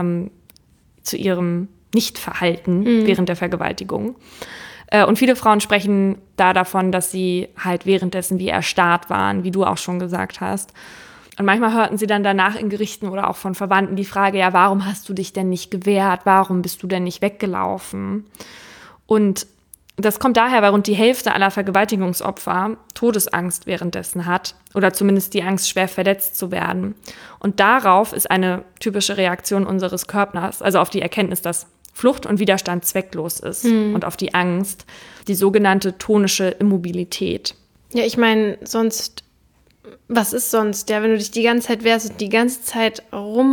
zu ihrem Nichtverhalten während der Vergewaltigung. Und viele Frauen sprechen da davon, dass sie halt währenddessen wie erstarrt waren, wie du auch schon gesagt hast. Und manchmal hörten sie dann danach in Gerichten oder auch von Verwandten die Frage, ja, warum hast du dich denn nicht gewehrt? Warum bist du denn nicht weggelaufen? Und das kommt daher, weil rund die Hälfte aller Vergewaltigungsopfer Todesangst währenddessen hat oder zumindest die Angst, schwer verletzt zu werden. Und darauf ist eine typische Reaktion unseres Körpers, also auf die Erkenntnis, dass Flucht und Widerstand zwecklos ist und auf die Angst, die sogenannte tonische Immobilität. Ja, ich meine, sonst, was ist sonst? Ja, wenn du dich die ganze Zeit wehrst und die ganze Zeit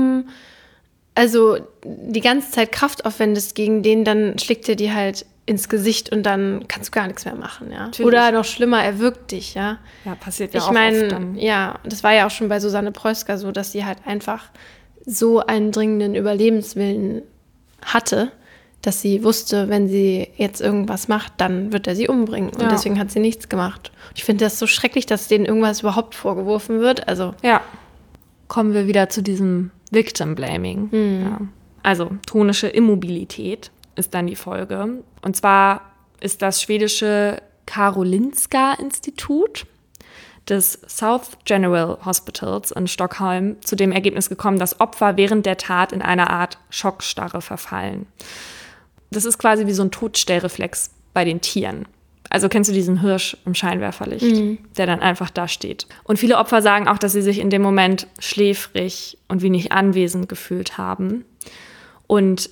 die ganze Zeit Kraft aufwendest gegen den, dann schlägt er dir halt ins Gesicht und dann kannst du gar nichts mehr machen, ja. Natürlich. Oder noch schlimmer, er wirkt dich, ja. Ja, passiert ja auch oft dann. Ja, das war ja auch schon bei Susanne Preusker so, dass sie halt einfach so einen dringenden Überlebenswillen hatte, dass sie wusste, wenn sie jetzt irgendwas macht, dann wird er sie umbringen. Und deswegen hat sie nichts gemacht. Ich finde das so schrecklich, dass denen irgendwas überhaupt vorgeworfen wird. Also ja. Kommen wir wieder zu diesem Victim Blaming. Ja. Also tonische Immobilität ist dann die Folge. Und zwar ist das schwedische Karolinska-Institut des South General Hospitals in Stockholm zu dem Ergebnis gekommen, dass Opfer während der Tat in eine Art Schockstarre verfallen. Das ist quasi wie so ein Totstellreflex bei den Tieren. Also kennst du diesen Hirsch im Scheinwerferlicht, der dann einfach da steht. Und viele Opfer sagen auch, dass sie sich in dem Moment schläfrig und wenig anwesend gefühlt haben. Und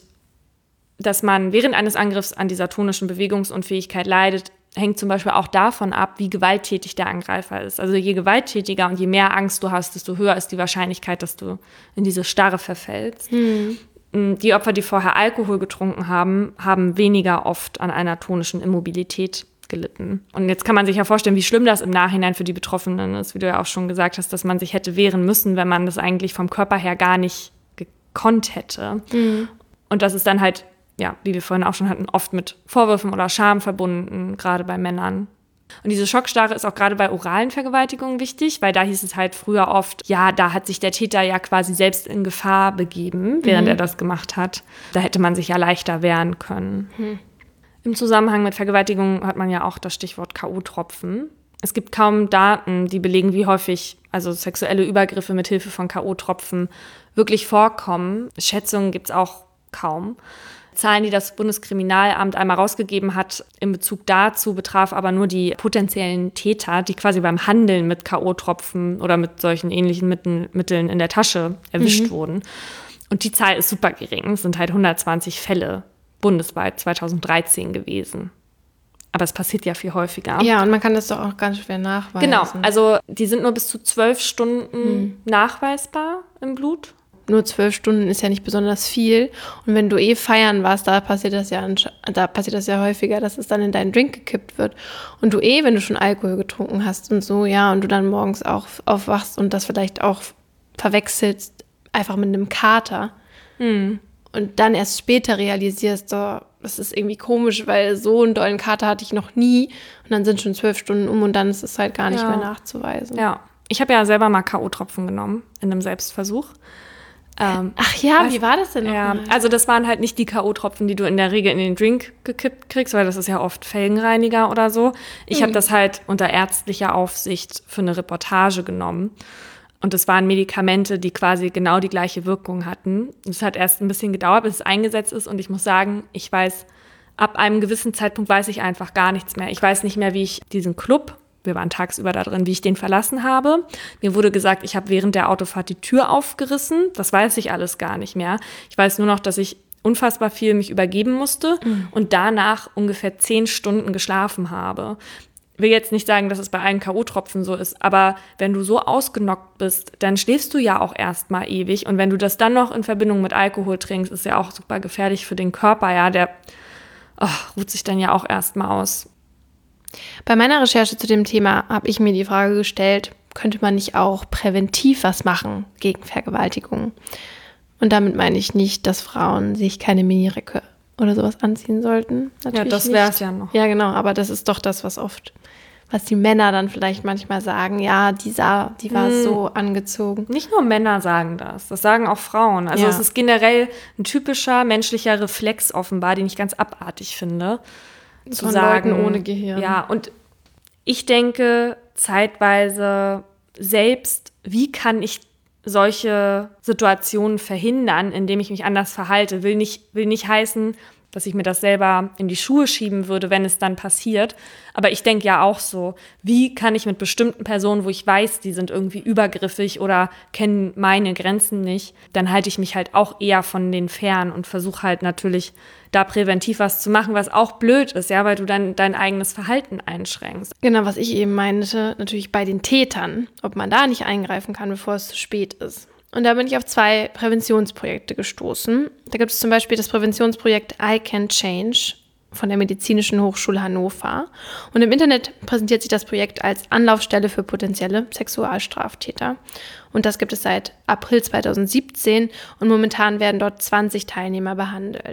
dass man während eines Angriffs an dieser tonischen Bewegungsunfähigkeit leidet, hängt zum Beispiel auch davon ab, wie gewalttätig der Angreifer ist. Also je gewalttätiger und je mehr Angst du hast, desto höher ist die Wahrscheinlichkeit, dass du in diese Starre verfällst. Die Opfer, die vorher Alkohol getrunken haben, haben weniger oft an einer tonischen Immobilität gelitten. Und jetzt kann man sich ja vorstellen, wie schlimm das im Nachhinein für die Betroffenen ist, wie du ja auch schon gesagt hast, dass man sich hätte wehren müssen, wenn man das eigentlich vom Körper her gar nicht gekonnt hätte. Und das ist dann halt, ja, wie wir vorhin auch schon hatten, oft mit Vorwürfen oder Scham verbunden, gerade bei Männern. Und diese Schockstarre ist auch gerade bei oralen Vergewaltigungen wichtig, weil da hieß es halt früher oft, ja, da hat sich der Täter ja quasi selbst in Gefahr begeben, während er das gemacht hat. Da hätte man sich ja leichter wehren können. Im Zusammenhang mit Vergewaltigungen hat man ja auch das Stichwort K.O.-Tropfen. Es gibt kaum Daten, die belegen, wie häufig also sexuelle Übergriffe mit Hilfe von K.O.-Tropfen wirklich vorkommen. Schätzungen gibt es auch kaum. Zahlen, die das Bundeskriminalamt einmal rausgegeben hat in Bezug dazu, betraf aber nur die potenziellen Täter, die quasi beim Handeln mit K.O.-Tropfen oder mit solchen ähnlichen Mitteln in der Tasche erwischt wurden. Und die Zahl ist super gering. Es sind halt 120 Fälle bundesweit 2013 gewesen. Aber es passiert ja viel häufiger. Ja, und man kann das doch auch ganz schwer nachweisen. Genau, also die sind nur bis zu 12 Stunden nachweisbar im Blut. Nur 12 Stunden ist ja nicht besonders viel. Und wenn du feiern warst, da passiert das ja häufiger, dass es dann in deinen Drink gekippt wird. Und du wenn du schon Alkohol getrunken hast und so, ja, und du dann morgens auch aufwachst und das vielleicht auch verwechselst, einfach mit einem Kater. Und dann erst später realisierst, oh, das ist irgendwie komisch, weil so einen dollen Kater hatte ich noch nie. Und dann sind schon 12 Stunden um und dann ist es halt gar nicht mehr nachzuweisen. Ja, ich habe ja selber mal K.O.-Tropfen genommen in einem Selbstversuch. Ach ja, wie war das denn noch? Ja, also das waren halt nicht die K.O.-Tropfen, die du in der Regel in den Drink gekippt kriegst, weil das ist ja oft Felgenreiniger oder so. Ich habe das halt unter ärztlicher Aufsicht für eine Reportage genommen. Und das waren Medikamente, die quasi genau die gleiche Wirkung hatten. Es hat erst ein bisschen gedauert, bis es eingesetzt ist. Und ich muss sagen, ich weiß, ab einem gewissen Zeitpunkt weiß ich einfach gar nichts mehr. Ich weiß nicht mehr, wie ich diesen Club, wir waren tagsüber da drin, wie ich den verlassen habe. Mir wurde gesagt, ich habe während der Autofahrt die Tür aufgerissen. Das weiß ich alles gar nicht mehr. Ich weiß nur noch, dass ich unfassbar viel mich übergeben musste und danach ungefähr 10 Stunden geschlafen habe. Ich will jetzt nicht sagen, dass es bei allen K.O.-Tropfen so ist, aber wenn du so ausgenockt bist, dann schläfst du ja auch erstmal ewig. Und wenn du das dann noch in Verbindung mit Alkohol trinkst, ist ja auch super gefährlich für den Körper. Ja, der ruht sich dann ja auch erstmal aus. Bei meiner Recherche zu dem Thema habe ich mir die Frage gestellt, könnte man nicht auch präventiv was machen gegen Vergewaltigung? Und damit meine ich nicht, dass Frauen sich keine Miniröcke oder sowas anziehen sollten. Natürlich ja, das wäre es ja noch. Ja, genau, aber das ist doch das, was die Männer dann vielleicht manchmal sagen, ja, die war so angezogen. Nicht nur Männer sagen das sagen auch Frauen. Also es ist generell ein typischer menschlicher Reflex offenbar, den ich ganz abartig finde. Zu von sagen, Leuten ohne Gehirn. Ja, und ich denke zeitweise selbst, wie kann ich solche Situationen verhindern, indem ich mich anders verhalte. Will nicht heißen, dass ich mir das selber in die Schuhe schieben würde, wenn es dann passiert. Aber ich denke ja auch so, wie kann ich mit bestimmten Personen, wo ich weiß, die sind irgendwie übergriffig oder kennen meine Grenzen nicht, dann halte ich mich halt auch eher von denen fern und versuche halt natürlich da präventiv was zu machen, was auch blöd ist, ja, weil du dann dein eigenes Verhalten einschränkst. Genau, was ich eben meinte, natürlich bei den Tätern, ob man da nicht eingreifen kann, bevor es zu spät ist. Und da bin ich auf 2 Präventionsprojekte gestoßen. Da gibt es zum Beispiel das Präventionsprojekt I Can Change von der Medizinischen Hochschule Hannover. Und im Internet präsentiert sich das Projekt als Anlaufstelle für potenzielle Sexualstraftäter. Und das gibt es seit April 2017 und momentan werden dort 20 Teilnehmer behandelt.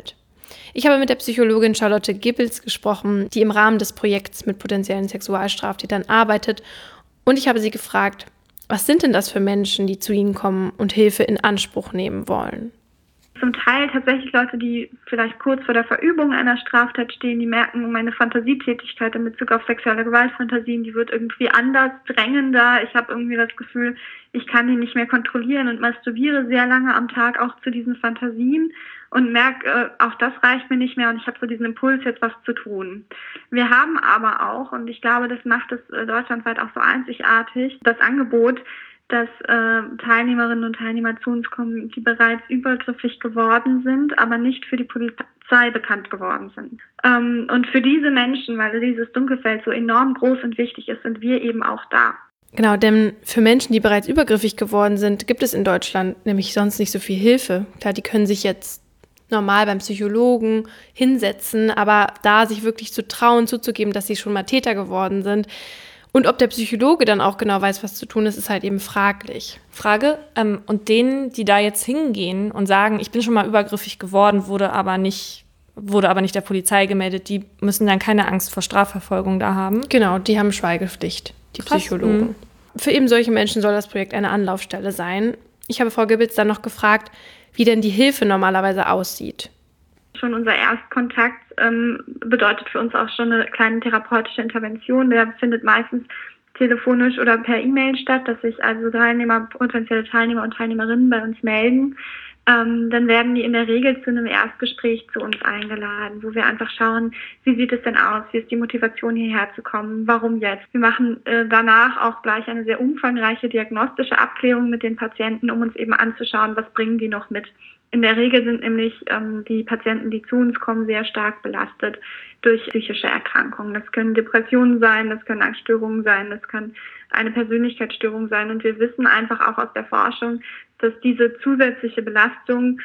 Ich habe mit der Psychologin Charlotte Gibbels gesprochen, die im Rahmen des Projekts mit potenziellen Sexualstraftätern arbeitet. Und ich habe sie gefragt, was sind denn das für Menschen, die zu ihnen kommen und Hilfe in Anspruch nehmen wollen? Zum Teil tatsächlich Leute, die vielleicht kurz vor der Verübung einer Straftat stehen, die merken, meine Fantasietätigkeit in Bezug auf sexuelle Gewaltfantasien, die wird irgendwie anders, drängender. Ich habe irgendwie das Gefühl, ich kann die nicht mehr kontrollieren und masturbiere sehr lange am Tag auch zu diesen Fantasien und merke, auch das reicht mir nicht mehr und ich habe so diesen Impuls, jetzt was zu tun. Wir haben aber auch, und ich glaube, das macht es deutschlandweit auch so einzigartig, das Angebot, dass Teilnehmerinnen und Teilnehmer zu uns kommen, die bereits übergriffig geworden sind, aber nicht für die Polizei bekannt geworden sind. Und für diese Menschen, weil dieses Dunkelfeld so enorm groß und wichtig ist, sind wir eben auch da. Genau, denn für Menschen, die bereits übergriffig geworden sind, gibt es in Deutschland nämlich sonst nicht so viel Hilfe. Klar, die können sich jetzt normal beim Psychologen hinsetzen, aber da sich wirklich zu trauen, zuzugeben, dass sie schon mal Täter geworden sind, und ob der Psychologe dann auch genau weiß, was zu tun ist, ist halt eben fraglich. Frage, und denen, die da jetzt hingehen und sagen, ich bin schon mal übergriffig geworden, wurde aber nicht der Polizei gemeldet, die müssen dann keine Angst vor Strafverfolgung da haben? Genau, die haben Schweigepflicht, die Krass. Psychologen. Für eben solche Menschen soll das Projekt eine Anlaufstelle sein. Ich habe Frau Gibbels dann noch gefragt, wie denn die Hilfe normalerweise aussieht. Schon unser Erstkontakt bedeutet für uns auch schon eine kleine therapeutische Intervention. Der findet meistens telefonisch oder per E-Mail statt, dass sich also potenzielle Teilnehmer und Teilnehmerinnen bei uns melden. Dann werden die in der Regel zu einem Erstgespräch zu uns eingeladen, wo wir einfach schauen, wie sieht es denn aus, wie ist die Motivation hierher zu kommen, warum jetzt. Wir machen danach auch gleich eine sehr umfangreiche diagnostische Abklärung mit den Patienten, um uns eben anzuschauen, was bringen die noch mit. In der Regel sind nämlich die Patienten, die zu uns kommen, sehr stark belastet durch psychische Erkrankungen. Das können Depressionen sein, das können Angststörungen sein, das kann eine Persönlichkeitsstörung sein. Und wir wissen einfach auch aus der Forschung, dass diese zusätzliche Belastung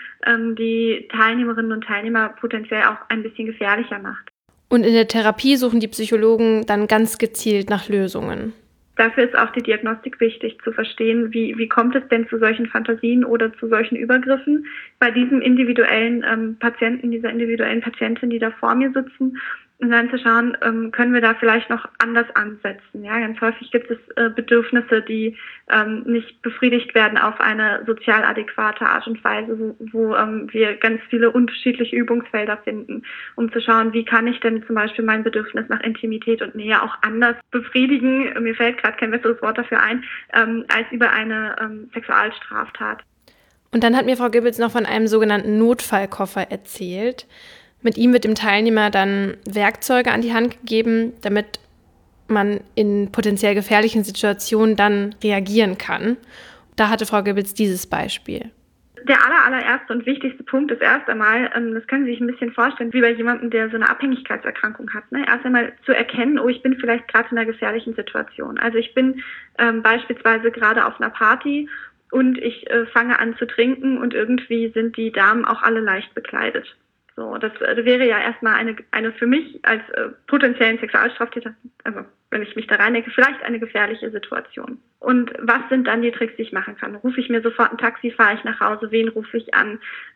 die Teilnehmerinnen und Teilnehmer potenziell auch ein bisschen gefährlicher macht. Und in der Therapie suchen die Psychologen dann ganz gezielt nach Lösungen. Dafür ist auch die Diagnostik wichtig, zu verstehen, wie kommt es denn zu solchen Fantasien oder zu solchen Übergriffen bei diesem individuellen Patienten, dieser individuellen Patientin, die da vor mir sitzen, und dann zu schauen, können wir da vielleicht noch anders ansetzen. Ja, ganz häufig gibt es Bedürfnisse, die nicht befriedigt werden auf eine sozial adäquate Art und Weise, wo wir ganz viele unterschiedliche Übungsfelder finden, um zu schauen, wie kann ich denn zum Beispiel mein Bedürfnis nach Intimität und Nähe auch anders befriedigen. Mir fällt gerade kein besseres Wort dafür ein, als über eine Sexualstraftat. Und dann hat mir Frau Gibbels noch von einem sogenannten Notfallkoffer erzählt. Mit ihm wird dem Teilnehmer dann Werkzeuge an die Hand gegeben, damit man in potenziell gefährlichen Situationen dann reagieren kann. Da hatte Frau Gibbels dieses Beispiel. Der allererste und wichtigste Punkt ist erst einmal, das können Sie sich ein bisschen vorstellen, wie bei jemandem, der so eine Abhängigkeitserkrankung hat, ne? Erst einmal zu erkennen, oh, ich bin vielleicht gerade in einer gefährlichen Situation. Also ich bin beispielsweise gerade auf einer Party und ich fange an zu trinken und irgendwie sind die Damen auch alle leicht bekleidet. So, das wäre ja erstmal eine für mich als potenziellen Sexualstraftäter, also wenn ich mich da reindenke, vielleicht eine gefährliche Situation. Und was sind dann die Tricks, die ich machen kann? Rufe ich mir sofort ein Taxi, fahre ich nach Hause, wen rufe ich an?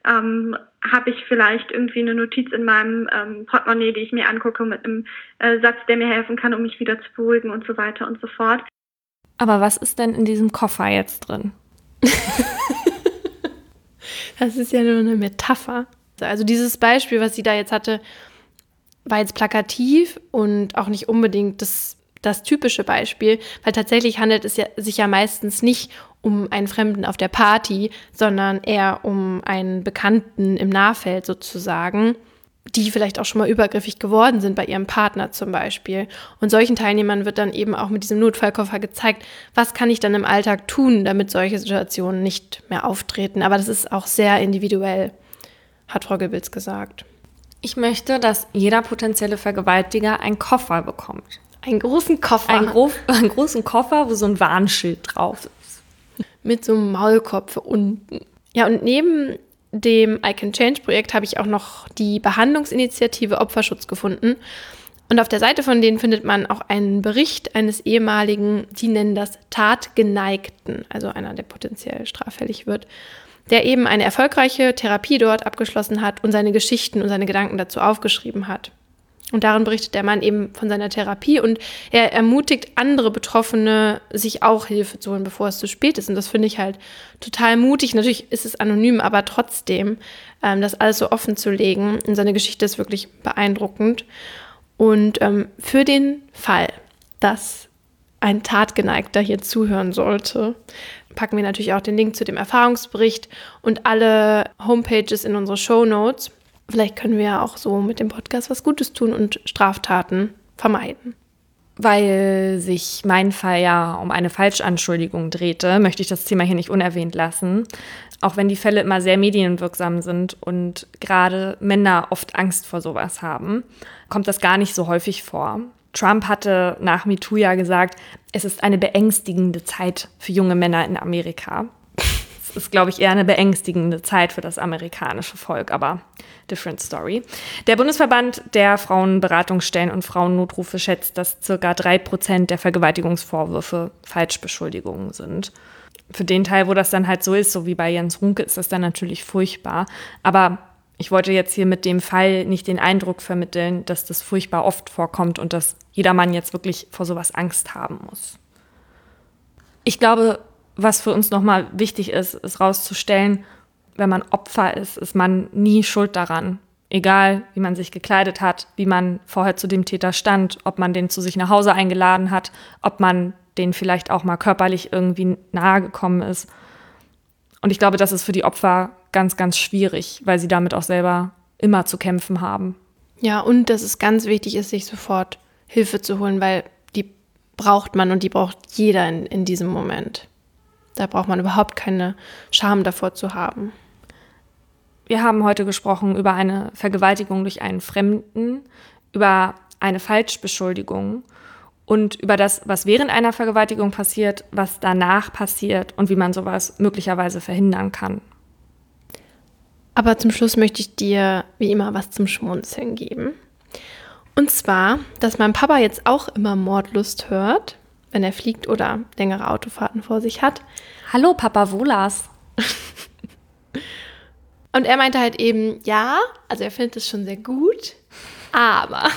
Habe ich vielleicht irgendwie eine Notiz in meinem Portemonnaie, die ich mir angucke mit einem Satz, der mir helfen kann, um mich wieder zu beruhigen und so weiter und so fort. Aber was ist denn in diesem Koffer jetzt drin? Das ist ja nur eine Metapher. Also dieses Beispiel, was sie da jetzt hatte, war jetzt plakativ und auch nicht unbedingt das typische Beispiel, weil tatsächlich handelt es sich ja meistens nicht um einen Fremden auf der Party, sondern eher um einen Bekannten im Nahfeld sozusagen, die vielleicht auch schon mal übergriffig geworden sind bei ihrem Partner zum Beispiel. Und solchen Teilnehmern wird dann eben auch mit diesem Notfallkoffer gezeigt, was kann ich dann im Alltag tun, damit solche Situationen nicht mehr auftreten. Aber das ist auch sehr individuell, hat Frau Gibbels gesagt. Ich möchte, dass jeder potenzielle Vergewaltiger einen Koffer bekommt. Einen großen Koffer. Einen großen Koffer, wo so ein Warnschild drauf ist. Mit so einem Maulkorb unten. Ja, und neben dem I Can Change Projekt habe ich auch noch die Behandlungsinitiative Opferschutz gefunden. Und auf der Seite von denen findet man auch einen Bericht eines ehemaligen, die nennen das Tatgeneigten, also einer, der potenziell straffällig wird. der eben eine erfolgreiche Therapie dort abgeschlossen hat und seine Geschichten und seine Gedanken dazu aufgeschrieben hat. Und darin berichtet der Mann eben von seiner Therapie und er ermutigt andere Betroffene, sich auch Hilfe zu holen, bevor es zu spät ist. Und das finde ich halt total mutig. Natürlich ist es anonym, aber trotzdem, das alles so offen zu legen. Und seine Geschichte ist wirklich beeindruckend. Und für den Fall, dass ein Tatgeneigter hier zuhören sollte, packen wir natürlich auch den Link zu dem Erfahrungsbericht und alle Homepages in unsere Shownotes. Vielleicht können wir ja auch so mit dem Podcast was Gutes tun und Straftaten vermeiden. Weil sich mein Fall ja um eine Falschanschuldigung drehte, möchte ich das Thema hier nicht unerwähnt lassen. Auch wenn die Fälle immer sehr medienwirksam sind und gerade Männer oft Angst vor sowas haben, kommt das gar nicht so häufig vor. Trump hatte nach MeToo ja gesagt, es ist eine beängstigende Zeit für junge Männer in Amerika. Es ist, glaube ich, eher eine beängstigende Zeit für das amerikanische Volk, aber different story. Der Bundesverband der Frauenberatungsstellen und Frauennotrufe schätzt, dass ca. 3% der Vergewaltigungsvorwürfe Falschbeschuldigungen sind. Für den Teil, wo das dann halt so ist, so wie bei Jens Runke, ist das dann natürlich furchtbar. Aber ich wollte jetzt hier mit dem Fall nicht den Eindruck vermitteln, dass das furchtbar oft vorkommt und dass jeder Mann jetzt wirklich vor sowas Angst haben muss. Ich glaube, was für uns nochmal wichtig ist rauszustellen, wenn man Opfer ist man nie schuld daran. Egal, wie man sich gekleidet hat, wie man vorher zu dem Täter stand, ob man den zu sich nach Hause eingeladen hat, ob man den vielleicht auch mal körperlich irgendwie nahe gekommen ist. Und ich glaube, das ist für die Opfer ganz, ganz schwierig, weil sie damit auch selber immer zu kämpfen haben. Ja, und dass es ganz wichtig ist, sich sofort Hilfe zu holen, weil die braucht man und die braucht jeder in diesem Moment. Da braucht man überhaupt keine Scham davor zu haben. Wir haben heute gesprochen über eine Vergewaltigung durch einen Fremden, über eine Falschbeschuldigung und über das, was während einer Vergewaltigung passiert, was danach passiert und wie man sowas möglicherweise verhindern kann. Aber zum Schluss möchte ich dir wie immer was zum Schmunzeln geben. Und zwar, dass mein Papa jetzt auch immer Mordlust hört, wenn er fliegt oder längere Autofahrten vor sich hat. Hallo, Papa Wolas. Und er meinte halt eben, ja, also er findet es schon sehr gut, aber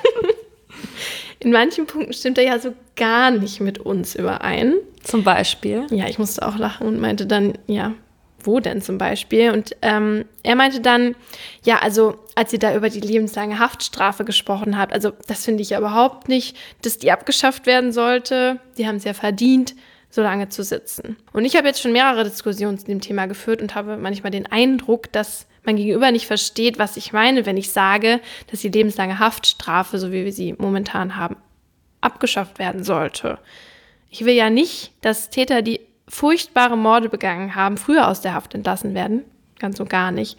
in manchen Punkten stimmt er ja so gar nicht mit uns überein. Zum Beispiel? Ja, ich musste auch lachen und meinte dann, ja, wo denn zum Beispiel? Und er meinte dann, ja, also als ihr da über die lebenslange Haftstrafe gesprochen habt, also das finde ich ja überhaupt nicht, dass die abgeschafft werden sollte. Die haben es ja verdient, so lange zu sitzen. Und ich habe jetzt schon mehrere Diskussionen zu dem Thema geführt und habe manchmal den Eindruck, dass mein Gegenüber nicht versteht, was ich meine, wenn ich sage, dass die lebenslange Haftstrafe, so wie wir sie momentan haben, abgeschafft werden sollte. Ich will ja nicht, dass Täter, die furchtbare Morde begangen haben, früher aus der Haft entlassen werden. Ganz und gar nicht.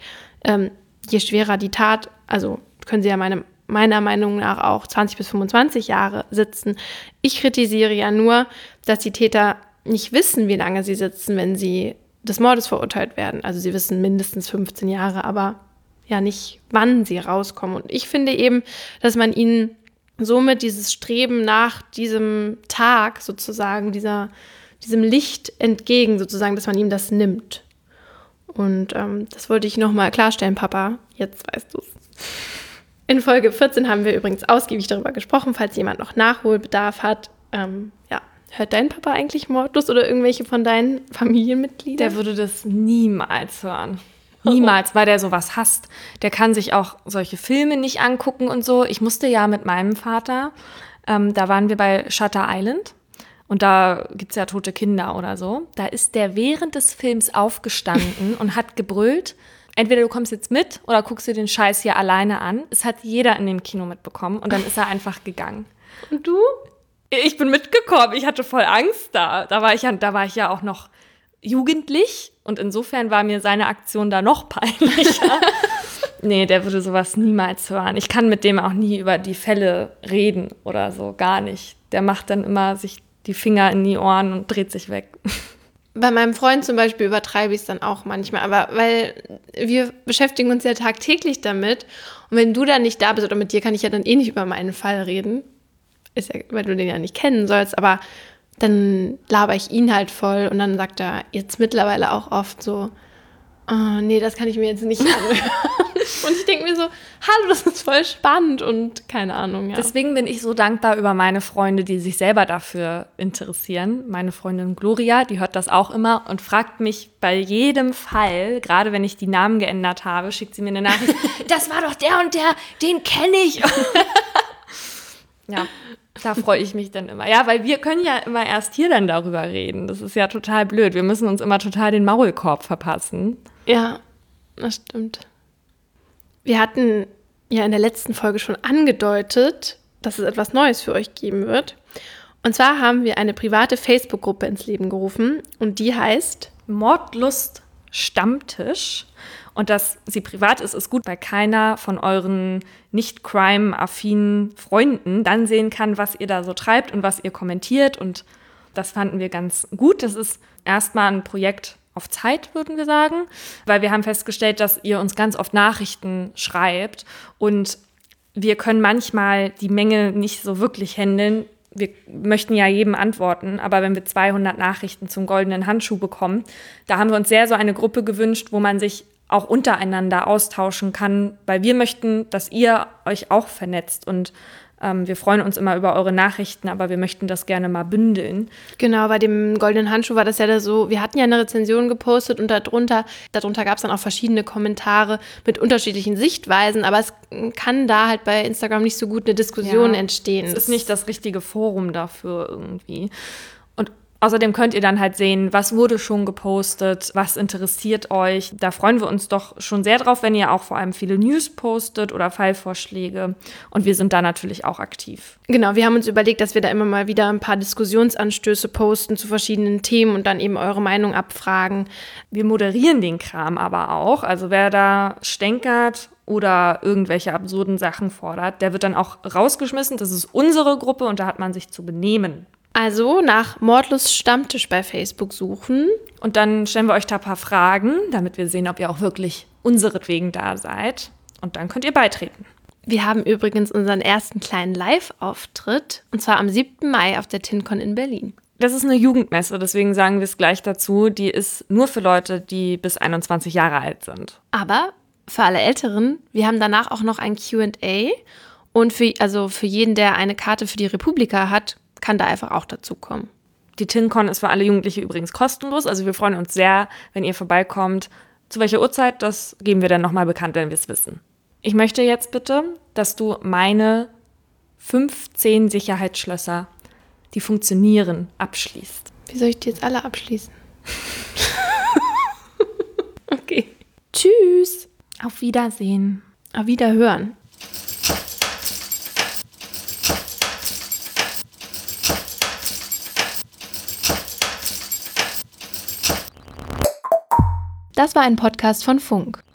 Je schwerer die Tat, also können sie ja meiner Meinung nach auch 20 bis 25 Jahre sitzen. Ich kritisiere ja nur, dass die Täter nicht wissen, wie lange sie sitzen, wenn sie des Mordes verurteilt werden. Also sie wissen mindestens 15 Jahre, aber ja nicht, wann sie rauskommen. Und ich finde eben, dass man ihnen somit dieses Streben nach diesem Tag sozusagen, diesem Licht entgegen sozusagen, dass man ihm das nimmt. Und das wollte ich nochmal klarstellen, Papa. Jetzt weißt du es. In Folge 14 haben wir übrigens ausgiebig darüber gesprochen, falls jemand noch Nachholbedarf hat. Ja, hört dein Papa eigentlich Mordlust oder irgendwelche von deinen Familienmitgliedern? Der würde das niemals hören. Niemals, weil der sowas hasst. Der kann sich auch solche Filme nicht angucken und so. Ich musste ja mit meinem Vater, da waren wir bei Shutter Island. Und da gibt es ja tote Kinder oder so. Da ist der während des Films aufgestanden und hat gebrüllt, entweder du kommst jetzt mit oder guckst dir den Scheiß hier alleine an. Es hat jeder in dem Kino mitbekommen und dann ist er einfach gegangen. Und du? Ich bin mitgekommen. Ich hatte voll Angst da. Da war ich ja auch noch jugendlich und insofern war mir seine Aktion da noch peinlicher. Nee, der würde sowas niemals hören. Ich kann mit dem auch nie über die Fälle reden oder so, gar nicht. Der macht dann immer sich die Finger in die Ohren und dreht sich weg. Bei meinem Freund zum Beispiel übertreibe ich es dann auch manchmal, aber weil wir beschäftigen uns ja tagtäglich damit und wenn du dann nicht da bist oder mit dir kann ich ja dann eh nicht über meinen Fall reden, ist ja, weil du den ja nicht kennen sollst, aber dann laber ich ihn halt voll und dann sagt er jetzt mittlerweile auch oft so, Oh, nee, das kann ich mir jetzt nicht anhören. Und ich denke mir so, hallo, das ist voll spannend und keine Ahnung, ja. Deswegen bin ich so dankbar über meine Freunde, die sich selber dafür interessieren. Meine Freundin Gloria, die hört das auch immer und fragt mich bei jedem Fall, gerade wenn ich die Namen geändert habe, schickt sie mir eine Nachricht, das war doch der und der, den kenne ich. Ja, da freue ich mich dann immer. Ja, weil wir können ja immer erst hier dann darüber reden. Das ist ja total blöd. Wir müssen uns immer total den Maulkorb verpassen. Ja, das stimmt. Wir hatten ja in der letzten Folge schon angedeutet, dass es etwas Neues für euch geben wird. Und zwar haben wir eine private Facebook-Gruppe ins Leben gerufen und die heißt Mordlust Stammtisch. Und dass sie privat ist, ist gut, weil keiner von euren nicht-crime-affinen Freunden dann sehen kann, was ihr da so treibt und was ihr kommentiert. Und das fanden wir ganz gut. Das ist erstmal ein Projekt auf Zeit, würden wir sagen, weil wir haben festgestellt, dass ihr uns ganz oft Nachrichten schreibt und wir können manchmal die Menge nicht so wirklich handeln. Wir möchten ja jedem antworten, aber wenn wir 200 Nachrichten zum goldenen Handschuh bekommen, da haben wir uns sehr so eine Gruppe gewünscht, wo man sich auch untereinander austauschen kann, weil wir möchten, dass ihr euch auch vernetzt und wir freuen uns immer über eure Nachrichten, aber wir möchten das gerne mal bündeln. Genau, bei dem goldenen Handschuh war das ja so, wir hatten ja eine Rezension gepostet und darunter gab es dann auch verschiedene Kommentare mit unterschiedlichen Sichtweisen, aber es kann da halt bei Instagram nicht so gut eine Diskussion entstehen. Es ist nicht das richtige Forum dafür irgendwie. Und außerdem könnt ihr dann halt sehen, was wurde schon gepostet, was interessiert euch. Da freuen wir uns doch schon sehr drauf, wenn ihr auch vor allem viele News postet oder Fallvorschläge. Und wir sind da natürlich auch aktiv. Genau, wir haben uns überlegt, dass wir da immer mal wieder ein paar Diskussionsanstöße posten zu verschiedenen Themen und dann eben eure Meinung abfragen. Wir moderieren den Kram aber auch. Also wer da stänkert oder irgendwelche absurden Sachen fordert, der wird dann auch rausgeschmissen. Das ist unsere Gruppe und da hat man sich zu benehmen. Also nach Mordlust Stammtisch bei Facebook suchen. Und dann stellen wir euch da ein paar Fragen, damit wir sehen, ob ihr auch wirklich unseretwegen da seid. Und dann könnt ihr beitreten. Wir haben übrigens unseren ersten kleinen Live-Auftritt, und zwar am 7. Mai auf der TinCon in Berlin. Das ist eine Jugendmesse, deswegen sagen wir es gleich dazu. Die ist nur für Leute, die bis 21 Jahre alt sind. Aber für alle Älteren, wir haben danach auch noch ein Q&A. Und für jeden, der eine Karte für die Republika hat, kann da einfach auch dazukommen. Die TinCon ist für alle Jugendliche übrigens kostenlos. Also wir freuen uns sehr, wenn ihr vorbeikommt. Zu welcher Uhrzeit, das geben wir dann nochmal bekannt, wenn wir es wissen. Ich möchte jetzt bitte, dass du meine 15 Sicherheitsschlösser, die funktionieren, abschließt. Wie soll ich die jetzt alle abschließen? Okay. Tschüss. Auf Wiedersehen. Auf Wiederhören. Das war ein Podcast von Funk.